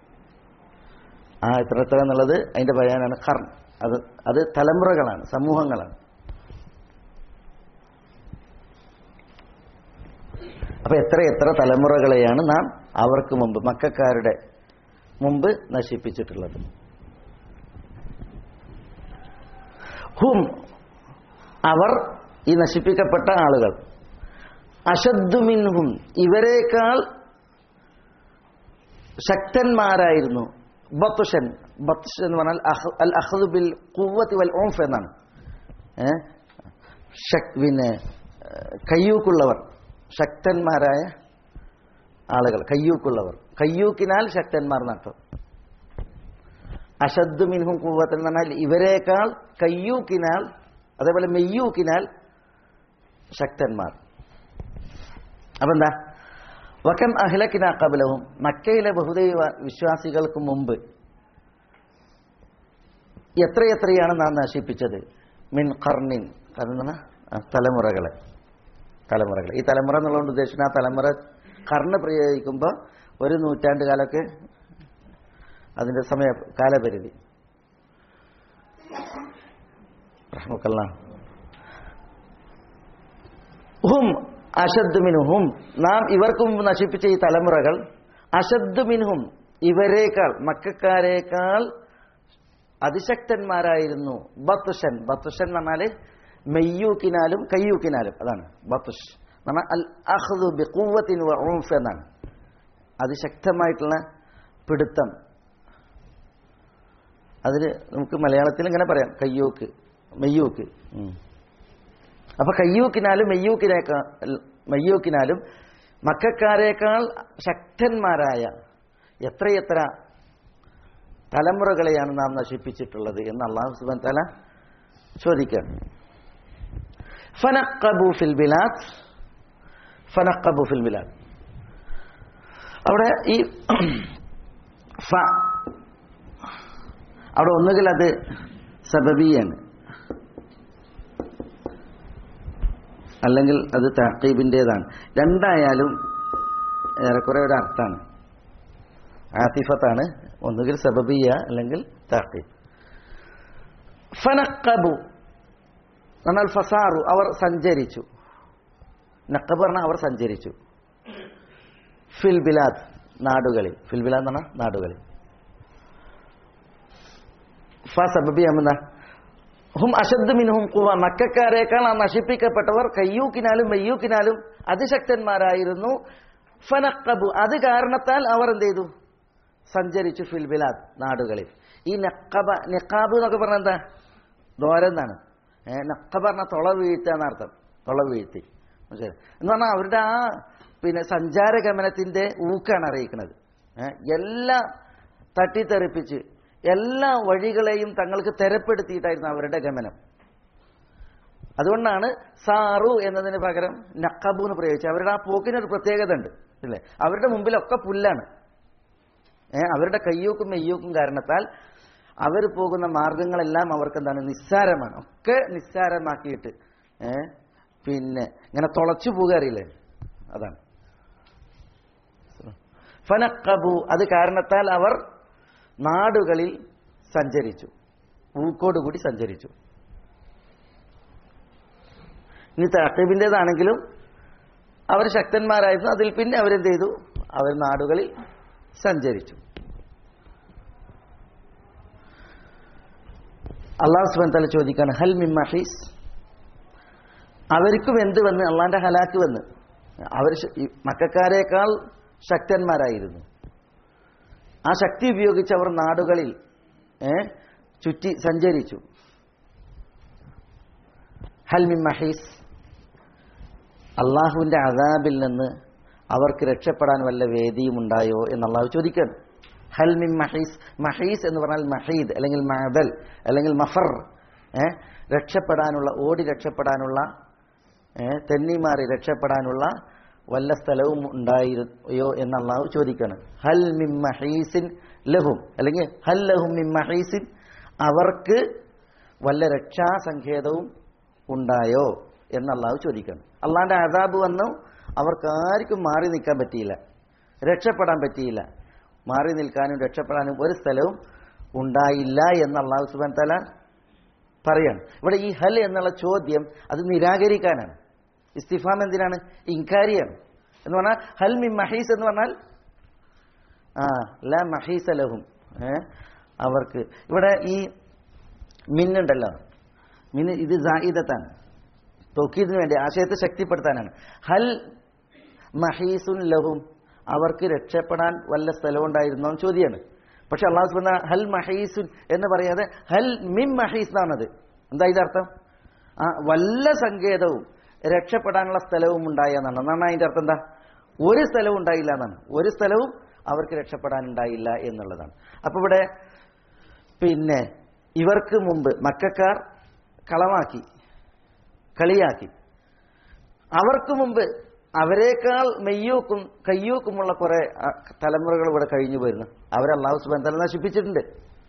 ആ എത്ര എത്ര എന്നുള്ളത് അതിന്റെ ബയാനാണ് ഖർൺ. അത് അത് തലമുറകളാണ്, സമൂഹങ്ങളാണ്. അപ്പൊ എത്ര എത്ര തലമുറകളെയാണ് നാം അവർക്ക് മുമ്പ്, മക്കക്കാരുടെ മുമ്പ് നശിപ്പിച്ചിട്ടുള്ളത്. ഹും, അവർ, ഈ നശിപ്പിക്കപ്പെട്ട ആളുകൾ, അശദ്ദു മിൻഹും, ഇവരെക്കാൾ ശക്തന്മാരായിരുന്നു. ബത്ഷൻ, ബത്ഷ് എന്ന് പറഞ്ഞാൽ അൽ അഖ്ദു ബിൽ ഖുവ്വത്തി വൽ ഉൻഫ് എന്നാണ്. പിന്നെ കയ്യൂക്കുള്ളവർ, ശക്തന്മാരായ ആളുകൾ, കയ്യൂക്കുള്ളവർ. കയ്യൂക്കിനാൽ ശക്തന്മാർ എന്നർത്ഥം. അശദ്ദു മിൻഹും ഖുവ്വത്ത് എന്ന് പറഞ്ഞാൽ ഇവരെക്കാൾ കയ്യൂക്കിനാൽ, അതേപോലെ മെയ്യൂക്കിനാൽ ശക്തന്മാർ. അപ്പൊ എന്താ, വകം അഹ്ലക്നാ ഖബ്ലഹും, മക്കയിലെ ബഹുദൈവ വിശ്വാസികൾക്ക് മുമ്പ് എത്രയെത്രയാണ് നാം നശിപ്പിച്ചത്. മിൻ ഖർണിൻ, ഖർണെന്ന തലമുറകളെ, തലമുറകൾ. ഈ തലമുറ എന്നുള്ളതുകൊണ്ട് ഉദ്ദേശിക്കുന്ന ആ തലമുറ ഖർണ് പ്രയോഗിക്കുമ്പോൾ ഒരു നൂറ്റാണ്ട് കാലമൊക്കെ അതിന്റെ സമയ കാലപരിധി. റഹ്മക്കല്ലാഹ്. ഹും അശദ്ദു മിൻഹും, നാം ഇവർക്ക് മുമ്പ് നശിപ്പിച്ച ഈ തലമുറകൾ അശദ്ദു മിൻഹും, ഇവരേക്കാൾ, മക്കക്കാരേക്കാൾ അതിശക്തന്മാരായിരുന്നു. ബത്ഷൻ, ബത്ഷൻ എന്ന് പറഞ്ഞാല് മെയ്യൂക്കിനാലും കയ്യൂക്കിനാലും, അതാണ് ബത്ഷ്. നമ്മൾ അൽ അഖ്ദു ബി ഖുവ്വത്തിൻ വ ഉൻഫ് എന്നാണ്. അതിശക്തമായിട്ടുള്ള പിടുത്തം. അതിന് നമുക്ക് മലയാളത്തിൽ ഇങ്ങനെ പറയാം, കയ്യൂക്ക്, മെയ്യൂക്ക്. അപ്പൊ കയ്യൂക്കിനാലും മെയ്യൂക്കിനേക്കാൾ മെയ്യൂക്കിനാലും മക്കക്കാരേക്കാൾ ശക്തന്മാരായ എത്രയെത്ര തലമുറകളെയാണ് നാം നശിപ്പിച്ചിട്ടുള്ളത് എന്ന് അല്ലാഹു സുബ്ഹാനഹു വ തആല ചോദിക്കുകയാണ്. ഫനഖബു ഫിൽ ബിലാദ്, ഫനഖബു ഫിൽ ബിലാദ്. അവിടെ ഈ ഫ, അവിടെ ഒന്നുകിൽ അത് സബബിയാണ്, അല്ലെങ്കിൽ അത് തഅഖീബിൻ്റെതാണ്. രണ്ടായാലും ഏറെക്കുറെ ഒരു അർത്ഥമാണ്, ആതിഫത്താണ്. ഒന്നുകിൽ സബബിയ അല്ലെങ്കിൽ തഅഖീബ്. ഫനഖബു എന്നാൽ ഫസാറു, അവർ സഞ്ചരിച്ചു. നഖബ് പറഞ്ഞാൽ അവർ സഞ്ചരിച്ചു. ഫിൽ ബിലാദ്, നാടുകളിൽ. ഫിൽ ബിലാദ് എന്ന് പറഞ്ഞാൽ നാടുകളിൽ. ഫ സബബിയാമെന്ന ഹും അശദ്ദു മിൻഹും ഖുവ, മക്കക്കാരേക്കാൾ ആ നശിപ്പിക്കപ്പെട്ടവർ കയ്യൂക്കിനാലും മെയ്യൂക്കിനാലും അതിശക്തന്മാരായിരുന്നു. ഫനഖബു, അത് കാരണത്താൽ അവർ എന്ത് ചെയ്തു, സഞ്ചരിച്ചു. ഫിൽ ബിലാദ്, നാടുകളിൽ. ഈ നഖബ, നിഖാബ് എന്നൊക്കെ പറഞ്ഞാൽ എന്താ, ദോരം എന്നാണ്. ഏഹ് നഖബ പറഞ്ഞാൽ തൊള വീഴ്ത്തുക എന്നർത്ഥം, തൊള വീഴ്ത്തി എന്ന് പറഞ്ഞാൽ അവരുടെ ആ പിന്നെ സഞ്ചാരഗമനത്തിന്റെ ഊക്കാണ് അറിയിക്കുന്നത്. ഏഹ് എല്ലാം തട്ടിത്തെറിപ്പിച്ച് എല്ലാ വഴികളെയും തങ്ങൾക്ക് തെരപ്പെടുത്തിയിട്ടായിരുന്നു അവരുടെ ഗമനം. അതുകൊണ്ടാണ് സാറു എന്നതിന് പകരം നഖബു എന്ന് പ്രയോഗിച്ചത്. അവരുടെ ആ പോക്കിനൊരു പ്രത്യേകത ഉണ്ട്, അല്ലേ? അവരുടെ മുമ്പിലൊക്കെ പുല്ലാണ്. ഏഹ് അവരുടെ കയ്യൂക്കും മെയ്യൂക്കും കാരണത്താൽ അവർ പോകുന്ന മാർഗങ്ങളെല്ലാം അവർക്ക് എന്താണ്, നിസ്സാരമാണ്. ഒക്കെ നിസ്സാരമാക്കിയിട്ട് ഏഹ് പിന്നെ ഇങ്ങനെ തുളച്ചു പോകാറില്ലേ, അതാണ്. ഫനഖബു, അത് കാരണത്താൽ അവർ നാടുകളിൽ സഞ്ചരിച്ചു, ഊക്കോടുകൂടി സഞ്ചരിച്ചു. ഇനി തഅഖീബിൻ്റെതാണെങ്കിലും അവർ ശക്തന്മാരായിരുന്നു. അതിൽ പിന്നെ അവരെന്ത് ചെയ്തു, അവർ നാടുകളിൽ സഞ്ചരിച്ചു. അള്ളാഹു സുബ്ഹാനഹു വ തആല ചോദിക്കാണ് ഹൽ മിൻ മഹീസ്, അവർക്കും എന്ത് വന്ന്? അള്ളാന്റെ ഹലാക്ക് വന്ന്. അവർ മക്കക്കാരേക്കാൾ ശക്തന്മാരായിരുന്നു. ആ ശക്തി ഉപയോഗിച്ച് അവർ നാടുകളിൽ ഏ ചുറ്റി സഞ്ചരിച്ചു. ഹൽ മിൻ മഹീസ്, അള്ളാഹുവിന്റെ അദാബിൽ നിന്ന് അവർക്ക് രക്ഷപ്പെടാൻ വല്ല വേദിയും ഉണ്ടായോ എന്ന് അള്ളാഹു ചോദിക്കണം. ഹൽ മിൻ മഹീസ്, മഹീസ് എന്ന് പറഞ്ഞാൽ മഹീദ് അല്ലെങ്കിൽ മഅദൽ അല്ലെങ്കിൽ മഫർ, ഏ രക്ഷപ്പെടാനുള്ള, ഓടി രക്ഷപ്പെടാനുള്ള, ഏഹ് തെന്നിമാറി രക്ഷപ്പെടാനുള്ള വല്ല സ്ഥലവും ഉണ്ടായിരുന്നോ എന്ന് അള്ളാഹു ചോദിക്കണം. ഹൽ മിൻ മഹീസിൻ ലഹും, അല്ലെങ്കിൽ ഹൽ ലഹും മിൻ മഹീസിൻ, അവർക്ക് വല്ല രക്ഷാസങ്കേതവും ഉണ്ടായോ എന്ന് അള്ളാഹു ചോദിക്കണം. അള്ളാന്റെ അദാബ് വന്നു, അവർക്ക് ആർക്കും മാറി നിൽക്കാൻ പറ്റിയില്ല, രക്ഷപ്പെടാൻ പറ്റിയില്ല. മാറി നിൽക്കാനും രക്ഷപ്പെടാനും ഒരു സ്ഥലവും ഉണ്ടായില്ല എന്ന് അള്ളാഹു സുബ്ഹാനഹു വ തആല പറയാണ്. ഇവിടെ ഈ ഹൽ എന്നുള്ള ചോദ്യം അത് നിരാകരിക്കാനാണ്. ഇസ്തിഫാം എന്തിനാണ്? ഇൻകാരിയാണ്. എന്ന് പറഞ്ഞാൽ ഹൽ മിൻ മഹീസ് എന്ന് പറഞ്ഞാൽ ആ ലാ മഹീസ ലഹും, ഏഹ് അവർക്ക്. ഇവിടെ ഈ മിന്നുണ്ടല്ലോ, മിന്ന് ഇത് സായിദത്താണ്, തൗക്കീദിന് വേണ്ടി, ആശയത്തെ ശക്തിപ്പെടുത്താനാണ്. ഹൽ മഹീസുൻ ലഹും, അവർക്ക് രക്ഷപ്പെടാൻ വല്ല സ്ഥലവും ഉണ്ടായിരുന്നോ എന്ന് ചോദ്യമാണ്. പക്ഷെ അള്ളാഹു സുബ്ഹാനഹു വ തആല ഹൽ മഹീസുൻ എന്ന് പറയാതെ ഹൽ മിൻ മഹീസ് എന്നാണത്. എന്താ ഇതിന്റെ അർത്ഥം? ആ വല്ല സങ്കേതവും രക്ഷപ്പെടാനുള്ള സ്ഥലവും ഉണ്ടായെന്നാണ്. എന്നാണ് അതിന്റെ അർത്ഥം. എന്താ? ഒരു സ്ഥലവും ഉണ്ടായില്ല എന്നാണ്. ഒരു സ്ഥലവും അവർക്ക് രക്ഷപ്പെടാനുണ്ടായില്ല എന്നുള്ളതാണ്. അപ്പൊ ഇവിടെ പിന്നെ ഇവർക്ക് മുമ്പ് മക്കക്കാർ കളവാക്കി, കളിയാക്കി. അവർക്ക് മുമ്പ് അവരെക്കാൾ മെയ്യൂക്കും കയ്യൂക്കുമുള്ള കുറെ തലമുറകൾ ഇവിടെ കഴിഞ്ഞു പോയിരുന്നു. അവരെ അല്ലാഹു സുബ്ഹാനഹു വ തആല നശിപ്പിച്ചിട്ടുണ്ട്.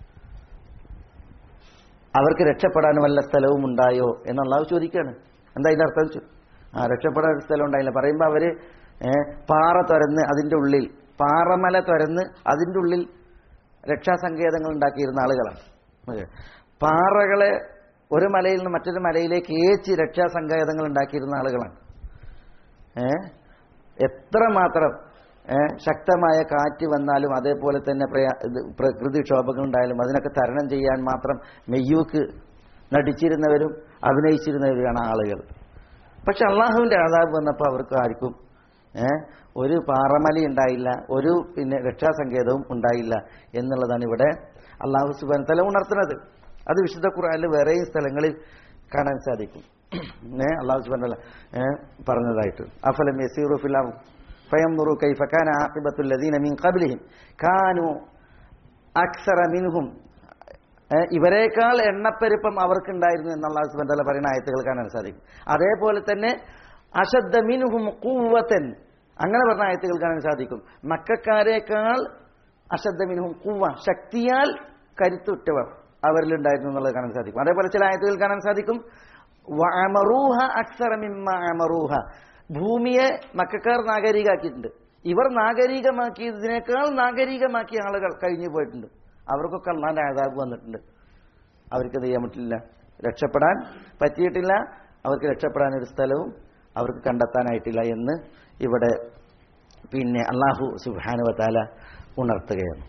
അവർക്ക് രക്ഷപ്പെടാൻ വല്ല സ്ഥലവും ഉണ്ടായോ എന്ന് അല്ലാഹു ചോദിക്കുകയാണ്. എന്താ ഇതിന്റെ അർത്ഥം? ആ രക്ഷപ്പെടാൻ ഒരു സ്ഥലം ഉണ്ടായില്ല പറയുമ്പോൾ അവര് പാറ തുരന്ന് അതിന്റെ ഉള്ളിൽ, പാറമല തുരന്ന് അതിന്റെ ഉള്ളിൽ രക്ഷാസങ്കേതങ്ങൾ ഉണ്ടാക്കിയിരുന്ന ആളുകളാണ്. പാറകളെ ഒരു മലയിൽ നിന്ന് മറ്റൊരു മലയിലേക്ക് ഏച്ച് രക്ഷാസങ്കേതങ്ങൾ ഉണ്ടാക്കിയിരുന്ന ആളുകളാണ്. ഏഹ് എത്രമാത്രം ശക്തമായ കാറ്റ് വന്നാലും അതേപോലെ തന്നെ പ്രകൃതിക്ഷോഭങ്ങൾ ഉണ്ടായാലും അതിനൊക്കെ തരണം ചെയ്യാൻ മാത്രം മെയ്യൂക്ക് നടിച്ചിരുന്നവരും അഭിനയിച്ചിരുന്നവരുമാണ് ആളുകൾ. പക്ഷെ അള്ളാഹുവിന്റെ അദാബ് വന്നപ്പോൾ അവർക്ക് ആർക്കും ഏഹ് ഒരു പാറമലി ഉണ്ടായില്ല, ഒരു പിന്നെ രക്ഷാസങ്കേതവും ഉണ്ടായില്ല എന്നുള്ളതാണ് ഇവിടെ അള്ളാഹു സുബ്ഹാനഹു വ തആല ഉണർത്തുന്നത്. അത് വിശുദ്ധ ഖുർആനിൽ വേറെയും സ്ഥലങ്ങളിൽ കാണാൻ സാധിക്കും. ഏഹ് അള്ളാഹു സുബ്ഹാനഹു വ തആല പറഞ്ഞതായിട്ട് അഫലം യസീറു ഫിൽ അർദ് ഫയൻദുറു കൈഫ കാന ആഖിബത്തുൽ ലദീന മിൻ ഖബ്ലിഹിം കാനു അക്സറ മിൻഹും, ഇവരെക്കാൾ എണ്ണപ്പെരുപ്പം അവർക്കുണ്ടായിരുന്നു എന്ന് അള്ളാഹു സുബ്ഹാനഹു വ തആല പറയുന്ന ആയത്തുകൾ കാണാൻ സാധിക്കും. അതേപോലെ തന്നെ അശദ്ദ മിൻഹും ഖുവ്വതൻ, അങ്ങനെ പറഞ്ഞ ആയത്തുകൾ കാണാൻ സാധിക്കും. മക്കക്കാരേക്കാൾ അശദ്ദ മിൻഹും ഖുവ്വ, ശക്തിയാൽ കരുത്തുറ്റവർ അവരിലുണ്ടായിരുന്നു എന്നുള്ളത് കാണാൻ സാധിക്കും. അതേപോലെ ചില ആയത്തുകൾ കാണാൻ സാധിക്കും വഅമറൂഹ അക്സറ മിമ്മ അമറൂഹ, ഭൂമിയെ മക്കക്കാർ നാഗരികമാക്കിയിട്ടുണ്ട്. ഇവർ നാഗരികമാക്കിയതിനേക്കാൾ നാഗരികമാക്കിയ ആളുകൾ കഴിഞ്ഞു പോയിട്ടുണ്ട്. അവർക്കൊക്കെ അള്ളാന്റെ അദാബ് വന്നിട്ടുണ്ട്. അവർക്ക് എന്ത് ചെയ്യാൻ പറ്റില്ല, രക്ഷപ്പെടാൻ പറ്റിയിട്ടില്ല. അവർക്ക് രക്ഷപ്പെടാൻ ഒരു സ്ഥലവും അവർക്ക് കണ്ടെത്താനായിട്ടില്ല എന്ന് ഇവിടെ പിന്നെ അള്ളാഹു സുബ്ഹാനഹു വ തആല ഉണർത്തുകയാണ്.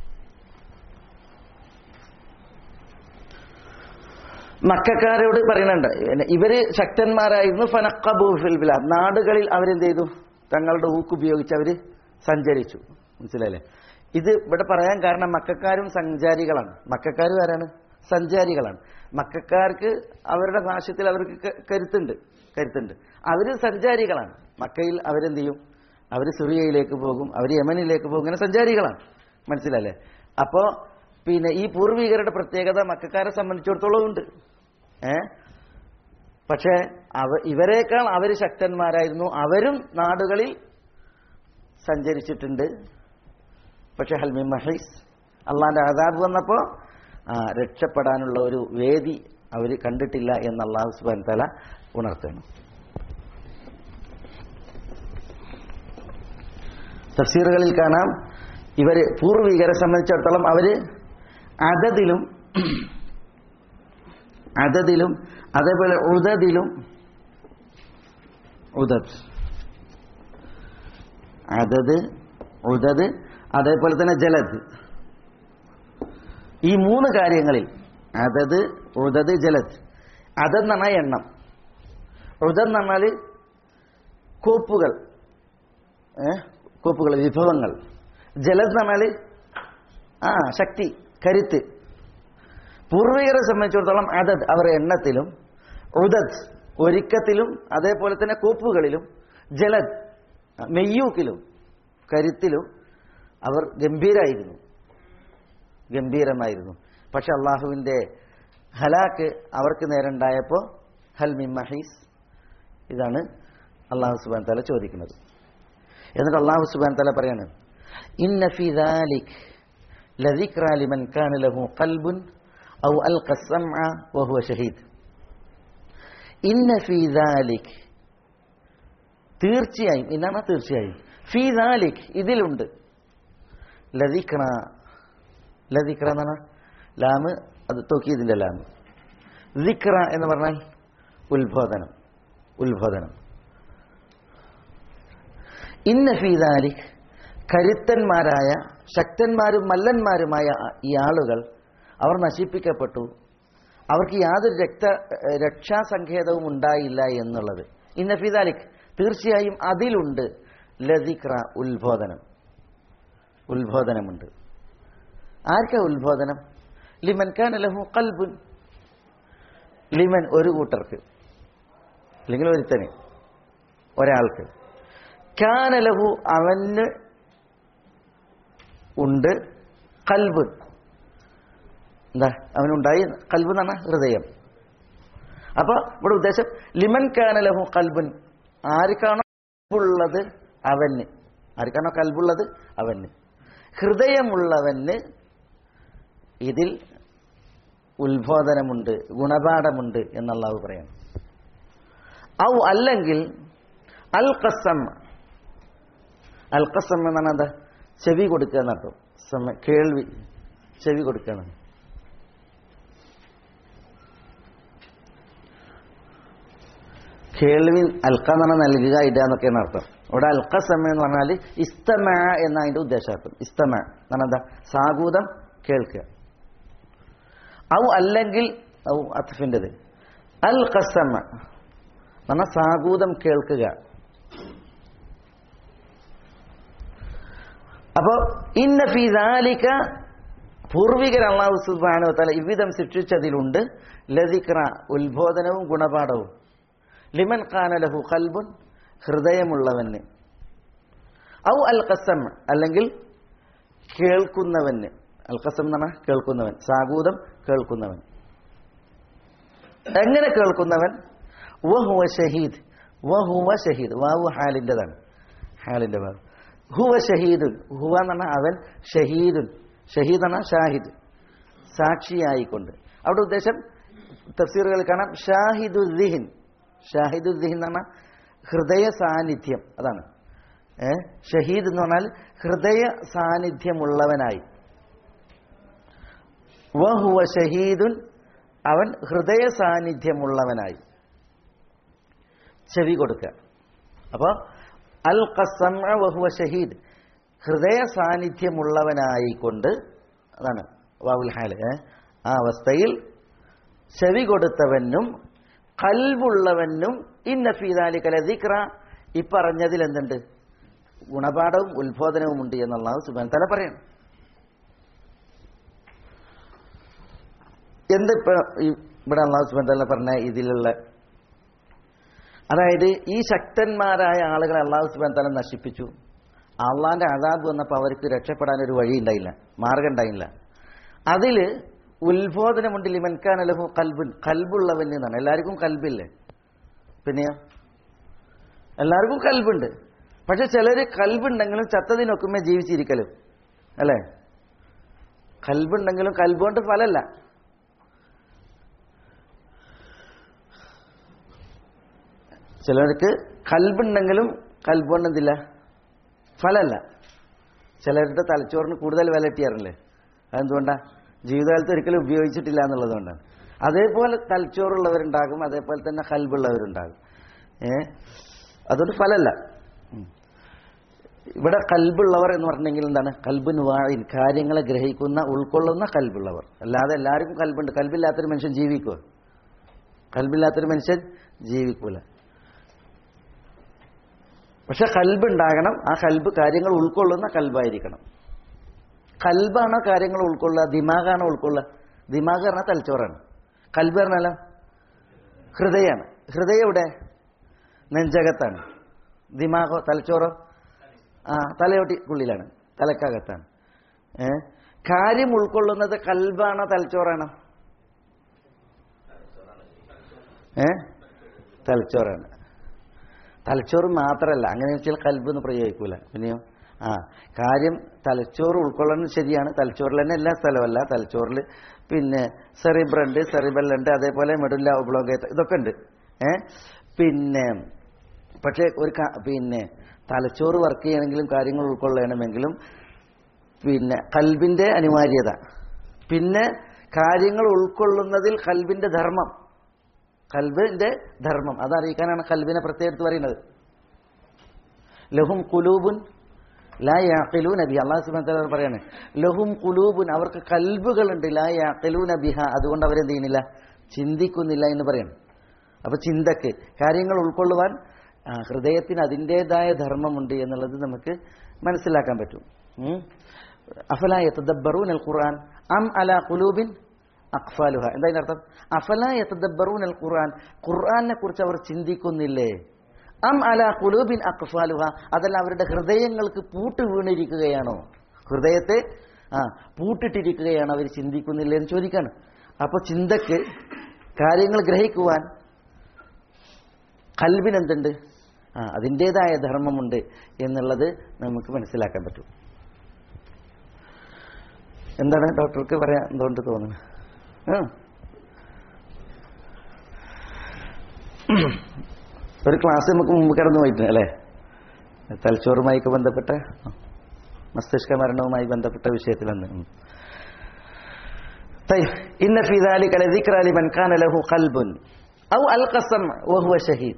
മക്കക്കാരോട് പറയുന്നുണ്ട്, ഇവര് ശക്തന്മാരായിരുന്നു. ഫനഖബു ഫിൽ ബിലാദ്, നാടുകളിൽ അവരെന്ത് ചെയ്തു, തങ്ങളുടെ ഊക്ക് ഉപയോഗിച്ച് അവര് സഞ്ചരിച്ചു. മനസ്സിലായില്ലേ? ഇത് ഇവിടെ പറയാൻ കാരണം മക്കക്കാരും സഞ്ചാരികളാണ്. മക്കക്കാരും ആരാണ്? സഞ്ചാരികളാണ്. മക്കക്കാർക്ക് അവരുടെ ഭാഷ്യത്തിൽ അവർക്ക് കരുത്തുണ്ട് കരുത്തുണ്ട് അവര് സഞ്ചാരികളാണ്. മക്കയിൽ അവരെന്ത് ചെയ്യും, അവർ സിറിയയിലേക്ക് പോകും, അവർ യമനിലേക്ക് പോകും, ഇങ്ങനെ സഞ്ചാരികളാണ്. മനസ്സിലല്ലേ? അപ്പോ പിന്നെ ഈ പൂർവികരുടെ പ്രത്യേകത മക്കക്കാരെ സംബന്ധിച്ചിടത്തോളം ഉണ്ട്. ഏ പക്ഷേ അവ ഇവരെക്കാൾ അവർ ശക്തന്മാരായിരുന്നു. അവരും നാടുകളിൽ സഞ്ചരിച്ചിട്ടുണ്ട്. പക്ഷെ ഹൽ മിൻ മഹീസ്, അള്ളാന്റെ അദാബ് വന്നപ്പോൾ രക്ഷപ്പെടാനുള്ള ഒരു വേദി അവർ കണ്ടിട്ടില്ല എന്ന് അല്ലാഹു സുബ്ഹാനഹു വ തആല ഉണർത്തുന്നു. തഫ്സീറുകളിൽ കാണാം, ഇവര് പൂർവികരെ സംബന്ധിച്ചിടത്തോളം അവര് അദദിലും അദദിലും അതേപോലെ ഉദദിലും ഉദദ് അദദ് ഉദദ് അതേപോലെ തന്നെ ജലദ്, ഈ മൂന്ന് കാര്യങ്ങളിൽ അതത്, ഉദത്, ജലത്. അതത് എന്ന് പറഞ്ഞാൽ എണ്ണം, ഉദത് എന്ന് പറഞ്ഞാൽ കോപ്പുകൾ, കോപ്പുകൾ, വിഭവങ്ങൾ. ജലത് എന്ന് പറഞ്ഞാൽ ആ ശക്തി, കരുത്ത്. പൂർവികരെ സംബന്ധിച്ചിടത്തോളം അതത് അവർ എണ്ണത്തിലും, ഉദത് ഒരുക്കത്തിലും, അതേപോലെ തന്നെ കോപ്പുകളിലും, ജലത് മെയ്യൂക്കിലും കരുത്തിലും അവർ ഗംഭീരായിരുന്നു, ഗംഭീരമായിരുന്നു. പക്ഷെ അള്ളാഹുവിൻ്റെ ഹലാക്ക് അവർക്ക് നേരെണ്ടായപ്പോൾ ഹൽ മിൻ മഹീസ്, ഇതാണ് അള്ളാഹു സുബ്ഹാനഹു തആല ചോദിക്കുന്നത്. എന്നിട്ട് അള്ളാഹു സുബ്ഹാനഹു തആല പറയാണ്, ഇന്ന ഫീ ദാലിക ലദിക്റാ ലിമൻ കാന ലഹു ഖൽബുൻ ഔ അൽഖ അസ്സമഅ വഹുവ ഷഹീദ്. ഇന്ന ഫീ ദാലിക, തീർച്ചയായും, ഇന്നാണ് തീർച്ചയായും, ഫീ ദാലിക ഇതിലുണ്ട്, ലദിക്റ, ലദിക്റ എന്ന് പറഞ്ഞാൽ ലാമ് അത് തൗക്കീദിന്റെ ലാമ്, ദിക്റ എന്ന് പറഞ്ഞാൽ ഉത്ബോധനം, ഉത്ബോധനം. ഇന്ന ഫീ ദാലിക, കരുത്തന്മാരായ ശക്തന്മാരും മല്ലന്മാരുമായ ഈ ആളുകൾ അവർ നശിപ്പിക്കപ്പെട്ടു, അവർക്ക് യാതൊരു രക്ത രക്ഷാസങ്കേതവും ഉണ്ടായില്ല എന്നുള്ളത്. ഇന്ന ഫീ ദാലിക, തീർച്ചയായും അതിലുണ്ട്, ലദിക്റ ഉത്ബോധനം, ഉത്ബോധനമുണ്ട്. ആർക്കാ ഉത്ബോധനം? ലിമൻ കാന ലഹു ഖൽബുൻ, ലിമൻ ഒരു കൂട്ടർക്ക്, അല്ലെങ്കിൽ ഒരുത്തന്, ഒരാൾക്ക്, കാന ലഹു അവന് ഉണ്ട്, ഖൽബുൻ എന്താ അവനുണ്ടായി, ഖൽബ് എന്ന് പറഞ്ഞാൽ ഹൃദയം. അപ്പൊ ഇവിടെ ഉദ്ദേശം ലിമൻ കാന ലഹു ഖൽബുൻ, ആർക്കാണോ ഖൽബുള്ളത് അവന്, ആർക്കാണോ ഖൽബുള്ളത് അവന്, ഹൃദയമുള്ളവന് ഇതിൽ ഉത്ബോധനമുണ്ട്, ഗുണപാഠമുണ്ട് എന്ന് അല്ലാഹു പറയാണ്. ഔ അല്ലെങ്കിൽ അൽ ഖസം, അൽ ഖസം എന്നാണ് എന്താ, ചെവി കൊടുക്കുക എന്നർത്ഥം, കേൾവി, ചെവി കൊടുക്കുക എന്നാണ്. കേൾവി അൽക്ക എന്ന് പറഞ്ഞാൽ നൽകുക, ഇടുക എന്നൊക്കെയാണ് അർത്ഥം. ഇവിടെ അൽഖസം എന്ന് പറഞ്ഞാൽ ഇസ്തമ എന്ന അതിന്റെ ഉദ്ദേശാർത്ഥം. ഇസ്തമ എന്ന് പറഞ്ഞാൽ എന്താ, സാഗൂതം കേൾക്കുക. ഔ അല്ലെങ്കിൽ, ഔ അത്ഫിൻ്റെത്, അൽ ഖസം പറഞ്ഞാൽ സാഗൂതം കേൾക്കുക. അപ്പോ ഇന്ന ഫീ ദാലിക, പൂർവികർ അല്ലാഹു സുബ്ഹാനഹു വ തആല ഇவ்விதം ശിക്ഷിച്ചതിലുണ്ട്, ലദിക്റ ഉത്ബോധനവും ഗുണപാഠവും, ലിമൻ കാന ലഹു ഖൽബുൻ ഹൃദയമുള്ളവന്, ഔ അൽ ഖസം അല്ലെങ്കിൽ കേൾക്കുന്നവന്, അൽ ഖസം എന്ന് പറഞ്ഞാൽ കേൾക്കുന്നവൻ, സാഗൂതം കേൾക്കുന്നവൻ. എങ്ങനെ കേൾക്കുന്നവൻ? വഹുവ ഷഹീദ്, വഹുവ ഷഹീദ്, വാവു ഹാലിൻ്റെതാണ്, ഹാലിൻ്റെ വാവ്. ഹുവ ഷഹീദുൻ, ഹുവ എന്ന് പറഞ്ഞാൽ അവൻ, ഷഹീദുൻ, ഷഹീദ് എന്ന ഷാഹിദ്, സാക്ഷിയായിക്കൊണ്ട്. അവിടെ ഉദ്ദേശം തഫ്സീറുകൾ കാണാം, ഷാഹിദു ദിഹിൻ, ഷാഹിദു ദിഹിൻ എന്ന് പറഞ്ഞാൽ ഹൃദയ സാന്നിധ്യം, അതാണ്. ഏഹ് ഷഹീദ് എന്ന് പറഞ്ഞാൽ ഹൃദയ സാന്നിധ്യമുള്ളവനായി. വഹുവ ഷഹീദുൻ, അവൻ ഹൃദയ സാന്നിധ്യമുള്ളവനായി, ചെവി കൊടുക്കുക. അപ്പോൾ അൽ ഖസമ വഹുവ ഷഹീദ്, ഹൃദയ സാന്നിധ്യമുള്ളവനായിക്കൊണ്ട്, അതാണ് വാവുൽ ഹാല്. ആ അവസ്ഥയിൽ ചെവി കൊടുത്തവനും ഖൽബുള്ളവനും ഇന്ന ഫീ ദാലിക ലദിക്റ, ഈ പറഞ്ഞതിൽ എന്തുണ്ട്, ഗുണപാഠവും ഉത്ബോധനവും ഉണ്ട് എന്ന് അല്ലാഹു സുബ്ഹാനഹു വ തആല പറയണം. എന്തിപ്പോ ഇവിടെ അല്ലാഹു സുബ്ഹാനഹു വ തആല പറഞ്ഞ ഇതിലുള്ള, അതായത് ഈ ശക്തന്മാരായ ആളുകളെ അല്ലാഹു സുബ്ഹാനഹു വ തആല നശിപ്പിച്ചു. അള്ളാന്റെ അദാബ് വന്നപ്പോൾ അവർക്ക് രക്ഷപ്പെടാൻ ഒരു വഴി ഉണ്ടായില്ല, മാർഗം ഉണ്ടായില്ല. അതില് ഉത്ബോധനമുണ്ട്, ലിമൻ കാന ലഹു ഖൽബുൻ, ഖൽബുള്ളവൻ എന്നാണ്. എല്ലാവർക്കും ഖൽബില്ലേ? പിന്നെയോ എല്ലാവർക്കും ഖൽബുണ്ട്. പക്ഷെ ചിലര് ഖൽബുണ്ടെങ്കിലും ചത്തതിനൊക്കുമേ ജീവിച്ചിരിക്കലും, അല്ലേ? ഖൽബുണ്ടെങ്കിലും ഖൽബ് കൊണ്ട് ഫലല്ല. ചിലർക്ക് ഖൽബുണ്ടെങ്കിലും ഖൽബ് കൊണ്ട് എന്തില്ല, ഫലല്ല. ചിലരുടെ തലച്ചോറിന് കൂടുതൽ വില കിട്ടിയാറില്ലേ? അതെന്തുകൊണ്ടാ? ജീവിതകാലത്ത് ഒരിക്കലും ഉപയോഗിച്ചിട്ടില്ല എന്നുള്ളത് കൊണ്ടാണ്. അതേപോലെ തലച്ചോറുള്ളവരുണ്ടാകും, അതേപോലെ തന്നെ ഖൽബുള്ളവരുണ്ടാകും. ഏ അതുകൊണ്ട് ഫലല്ല. ഇവിടെ കൽബുള്ളവർ എന്ന് പറഞ്ഞെങ്കിൽ എന്താണ്? കൽബുൻ വാഴിൻ, കാര്യങ്ങളെ ഗ്രഹിക്കുന്ന ഉൾക്കൊള്ളുന്ന കൽബുള്ളവർ. അല്ലാതെ എല്ലാവർക്കും കൽബുണ്ട്. കൽബില്ലാത്തൊരു മനുഷ്യൻ ജീവിക്കുമോ? കൽബില്ലാത്തൊരു മനുഷ്യൻ ജീവിക്കൂല. പക്ഷെ കൽബുണ്ടാകണം. ആ കൽബ് കാര്യങ്ങൾ ഉൾക്കൊള്ളുന്ന കൽബായിരിക്കണം. കൽബാണോ കാര്യങ്ങൾ ഉൾക്കൊള്ളുക, ദിമാഗാണോ ഉൾക്കൊള്ളുക? ദിമാഗ് പറഞ്ഞാൽ തലച്ചോറാണ്. കൽബ് പറഞ്ഞാലോ ഹൃദയമാണ്. ഹൃദയം എവിടെ? നെഞ്ചകത്താണ്. ദിമാഗോ തലച്ചോറോ? ആ തലയോട്ടിക്കുള്ളിലാണ്, തലക്കകത്താണ്. ഏ കാര്യം ഉൾക്കൊള്ളുന്നത് കൽബാണോ തലച്ചോറാണോ? ഏ തലച്ചോറാണ്. തലച്ചോറ് മാത്രമല്ല, അങ്ങനെ വെച്ചാൽ കൽബ് എന്ന് പ്രയോഗിക്കൂല. പിന്നെയോ ആ കാര്യം തലച്ചോറ് ഉൾക്കൊള്ളുന്നത് ശരിയാണ്. തലച്ചോറിൽ തന്നെ എല്ലാ സ്ഥലമല്ല. തലച്ചോറിൽ പിന്നെ സെറിബ്രണ്ട്, സെറിബെല്ലുണ്ട്, അതേപോലെ മെഡുല്ല ഒബ്ലോങ്കേറ്റ, ഇതൊക്കെ ഉണ്ട്. ഏ പിന്നെ പക്ഷേ ഒരു പിന്നെ തലച്ചോറ് വർക്ക് ചെയ്യണമെങ്കിലും കാര്യങ്ങൾ ഉൾക്കൊള്ളണമെങ്കിലും പിന്നെ കൽബിന്റെ അനിവാര്യത, പിന്നെ കാര്യങ്ങൾ ഉൾക്കൊള്ളുന്നതിൽ കൽബിന്റെ ധർമ്മം, കൽബിന്റെ ധർമ്മം അതറിയിക്കാനാണ് കൽബിനെ പ്രത്യേകത്ത് പറയുന്നത്. ലഹും ഖുലൂബുൻ ലാ യഅഖിലൂന ബിഹ, അല്ലാഹു സുബ്ഹാനഹു വ തആല പറയാണ് ലഹും ഖുലൂബുൻ, അവർക്ക് കൽബുകളുണ്ട്, ലാ യഅഖിലൂന ബിഹ, അതുകൊണ്ട് അവരെന്ത് ചെയ്യുന്നില്ല? ചിന്തിക്കുന്നില്ല എന്ന് പറയണം. അപ്പൊ ചിന്തക്ക് കാര്യങ്ങൾ ഉൾക്കൊള്ളുവാൻ ഹൃദയത്തിന് അതിൻ്റെതായ ധർമ്മമുണ്ട് എന്നുള്ളത് നമുക്ക് മനസ്സിലാക്കാൻ പറ്റും. അഫലാ യതദബ്ബറൂന അൽ ഖുർആൻ അം അലാ ഖുലൂബിൻ അഖ്ഫാലുഹ, എന്താ ഇതിന്റെ അർത്ഥം? അഫലാ യതദബ്ബറൂന അൽ ഖുർആൻ, ഖുർആനെ കുറിച്ച് അവർ ചിന്തിക്കുന്നില്ലേ? അം അലാ ഖുലൂബിൻ അഖ്ഫാലുഹ, അതല്ല അവരുടെ ഹൃദയങ്ങൾക്ക് പൂട്ട് വീണിരിക്കുകയാണോ? ഹൃദയത്തെ ആ പൂട്ടിട്ടിരിക്കുകയാണോ, അവർ ചിന്തിക്കുന്നില്ലേ എന്ന് ചോദിക്കാണ്. അപ്പൊ ചിന്തക്ക് കാര്യങ്ങൾ ഗ്രഹിക്കുവാൻ കൽബിനെന്തുണ്ട്? ആ അതിൻ്റെതായ ധർമ്മമുണ്ട് എന്നുള്ളത് നമുക്ക് മനസ്സിലാക്കാൻ പറ്റും. എന്താണ് ഡോക്ടർക്ക് പറയാൻ എന്തുകൊണ്ട് തോന്നുന്നത്? ഒരു ക്ലാസ് നമുക്ക് മുമ്പ് കടന്നു പോയിട്ടുണ്ട് അല്ലേ? തലച്ചോറുമായി ബന്ധപ്പെട്ട മസ്തിഷ്ക മരണവുമായി ബന്ധപ്പെട്ട വിഷയത്തിലെന്ന്. ഇന്ന ഫീ ദാലിക ലദിക്റാ ലിമൻ കാന ലഹു ഖൽബുൻ ഔ അൽഖസം വഹുവ ഷഹീദ്.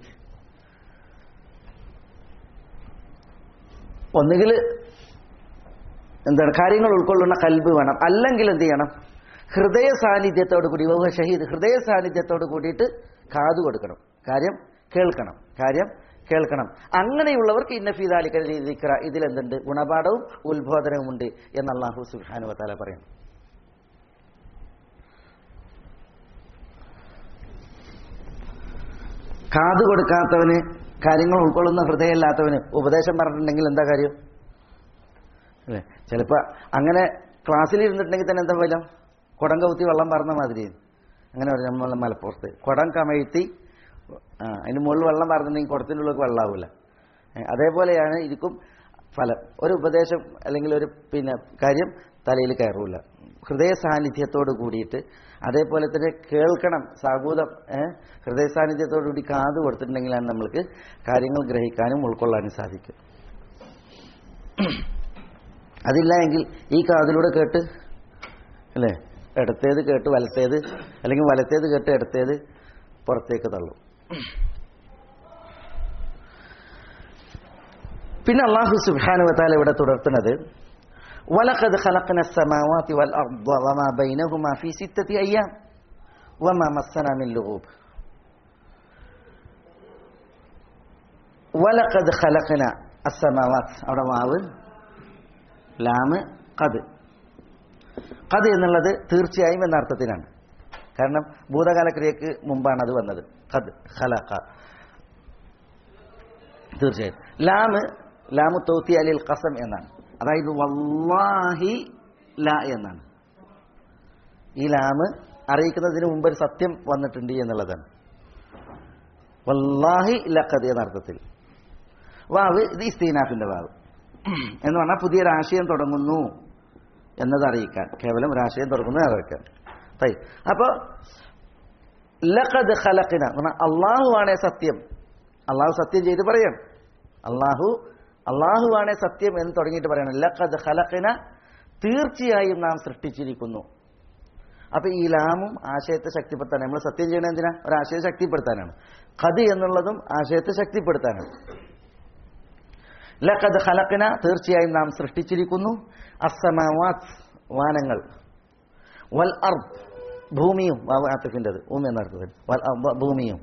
ഒന്നുകിൽ എന്താണ് കാര്യങ്ങൾ ഉൾക്കൊള്ളുന്ന കൽബ് വേണം, അല്ലെങ്കിൽ എന്ത് ചെയ്യണം? ഹൃദയ സാന്നിധ്യത്തോട് കൂടി, വഹുവ ഷഹീദ്, ഹൃദയ സാന്നിധ്യത്തോട് കൂടിയിട്ട് കാതു കൊടുക്കണം, കാര്യം കേൾക്കണം, കാര്യം കേൾക്കണം. അങ്ങനെയുള്ളവർക്ക് ഇന്ന ഫീ ദാലിക ലദിക്റാ, ഇതിലെന്തുണ്ട്? ഗുണപാഠവും ഉത്ബോധനവുമുണ്ട് എന്ന് അല്ലാഹു സുബ്ഹാനഹു വ തആല പറയും. കാതു കൊടുക്കാത്തവന്, കാര്യങ്ങൾ ഉൾക്കൊള്ളുന്ന ഹൃദയമില്ലാത്തവന് ഉപദേശം പറഞ്ഞിട്ടുണ്ടെങ്കിൽ എന്താ കാര്യം? അല്ലേ? ചിലപ്പോൾ അങ്ങനെ ക്ലാസ്സിൽ ഇരുന്നിട്ടുണ്ടെങ്കിൽ തന്നെ എന്താ ഫലം? കുടം കവുത്തി വെള്ളം പറഞ്ഞ മാതിരി. അങ്ങനെ പറഞ്ഞു നമ്മൾ മലപ്പുറത്ത് കുടം കമഴ്ത്തി ആ അതിന് മുകളിൽ വെള്ളം പറഞ്ഞിട്ടുണ്ടെങ്കിൽ കുടത്തിൻ്റെ ഉള്ളിൽ വെള്ളമാവില്ല. അതേപോലെയാണ് ഇരിക്കും ഫലം. ഒരു ഉപദേശം അല്ലെങ്കിൽ ഒരു പിന്നെ കാര്യം തലയിൽ കയറൂല. ഹൃദയ സാന്നിധ്യത്തോട് കൂടിയിട്ട്, അതേപോലെ തന്നെ കേൾക്കണം, സാഗൂതം ഹൃദയ സാന്നിധ്യത്തോടു കൂടി കാത് കൊടുത്തിട്ടുണ്ടെങ്കിലാണ് നമ്മൾക്ക് കാര്യങ്ങൾ ഗ്രഹിക്കാനും ഉൾക്കൊള്ളാനും സാധിക്കും. അതില്ല എങ്കിൽ ഈ കാതിലൂടെ കേട്ട് അല്ലേ, ഇടത്തേത് കേട്ട് വലത്തേത്, അല്ലെങ്കിൽ വലത്തേത് കേട്ട് ഇടത്തേത് പുറത്തേക്ക് തള്ളും. പിന്നെ അല്ലാഹു സുബ്ഹാനഹു വ തആല ഇവിടെ തുടർത്തുന്നത് വലഖദ് ഖലഖന അസ്സമാവാതി വൽ അർദ വമാ ബൈനഹുമാ ഫീ സിത്തത്തി അയ്യാം വമാ മസ്സനാ മിൻ ലുഗൂബ്. വലഖദ് ഖലഖന അസ്സമാവാത്, അവിടെ വാവ് ലാമ് ഖദ്. ഖദ് എന്നുള്ളത് തീർച്ചയായും എന്ന അർത്ഥത്തിനാണ്. കാരണം ഭൂതകാല ക്രിയക്ക് മുമ്പാണ് അത് വന്നത്. ഖദ് ഖലഖ, തീർച്ചയായും. ലാമ് ലാമു തൗത്തി അലിൽ ഖസം എന്നാണ്, അതായത് വല്ലാഹി ലാ എന്നാണ്. ഈ ലാമ് അറിയിക്കുന്നതിന് മുമ്പ് ഒരു സത്യം വന്നിട്ടുണ്ട് എന്നുള്ളതാണ്. വല്ലാഹി ലഖദ് എന്ന അർത്ഥത്തിൽ. വാവ് ഇത് ഇസ്തീനാഫിന്റെ വാവ് എന്ന് പറഞ്ഞാൽ പുതിയൊരാശയം തുടങ്ങുന്നു എന്നത് അറിയിക്കാൻ, കേവലം ഒരാശയം തുടങ്ങുന്നു അറിയിക്കാൻ. അപ്പൊ ലഖദ് ഖലഖന അള്ളാഹു ആണേ സത്യം, അള്ളാഹു സത്യം ചെയ്ത് പറയാം. അള്ളാഹു അള്ളാഹു ആണേ സത്യം എന്ന് തുടങ്ങിയിട്ട് പറയണം. ലഖദ് ഖലഖന, തീർച്ചയായും നാം സൃഷ്ടിച്ചിരിക്കുന്നു. അപ്പൊ ഈ ലാമും ആശയത്തെ ശക്തിപ്പെടുത്താൻ, നമ്മൾ സത്യം ചെയ്യണത് എന്തിനാ? ഒരാശയം ശക്തിപ്പെടുത്താനാണ്. ഖദ് എന്നുള്ളതും ആശയത്തെ ശക്തിപ്പെടുത്താനാണ്. ലഖദ് ഖലഖന തീർച്ചയായും നാം സൃഷ്ടിച്ചിരിക്കുന്നു അസ്സമാവാത്ത് വാനങ്ങൾ വൽ അർദ് ഭൂമിയും ആതിഫിൻ്റെത് ഉം എന്നർത്ഥത്തിൽ വൽ അർദ് ഭൂമിയും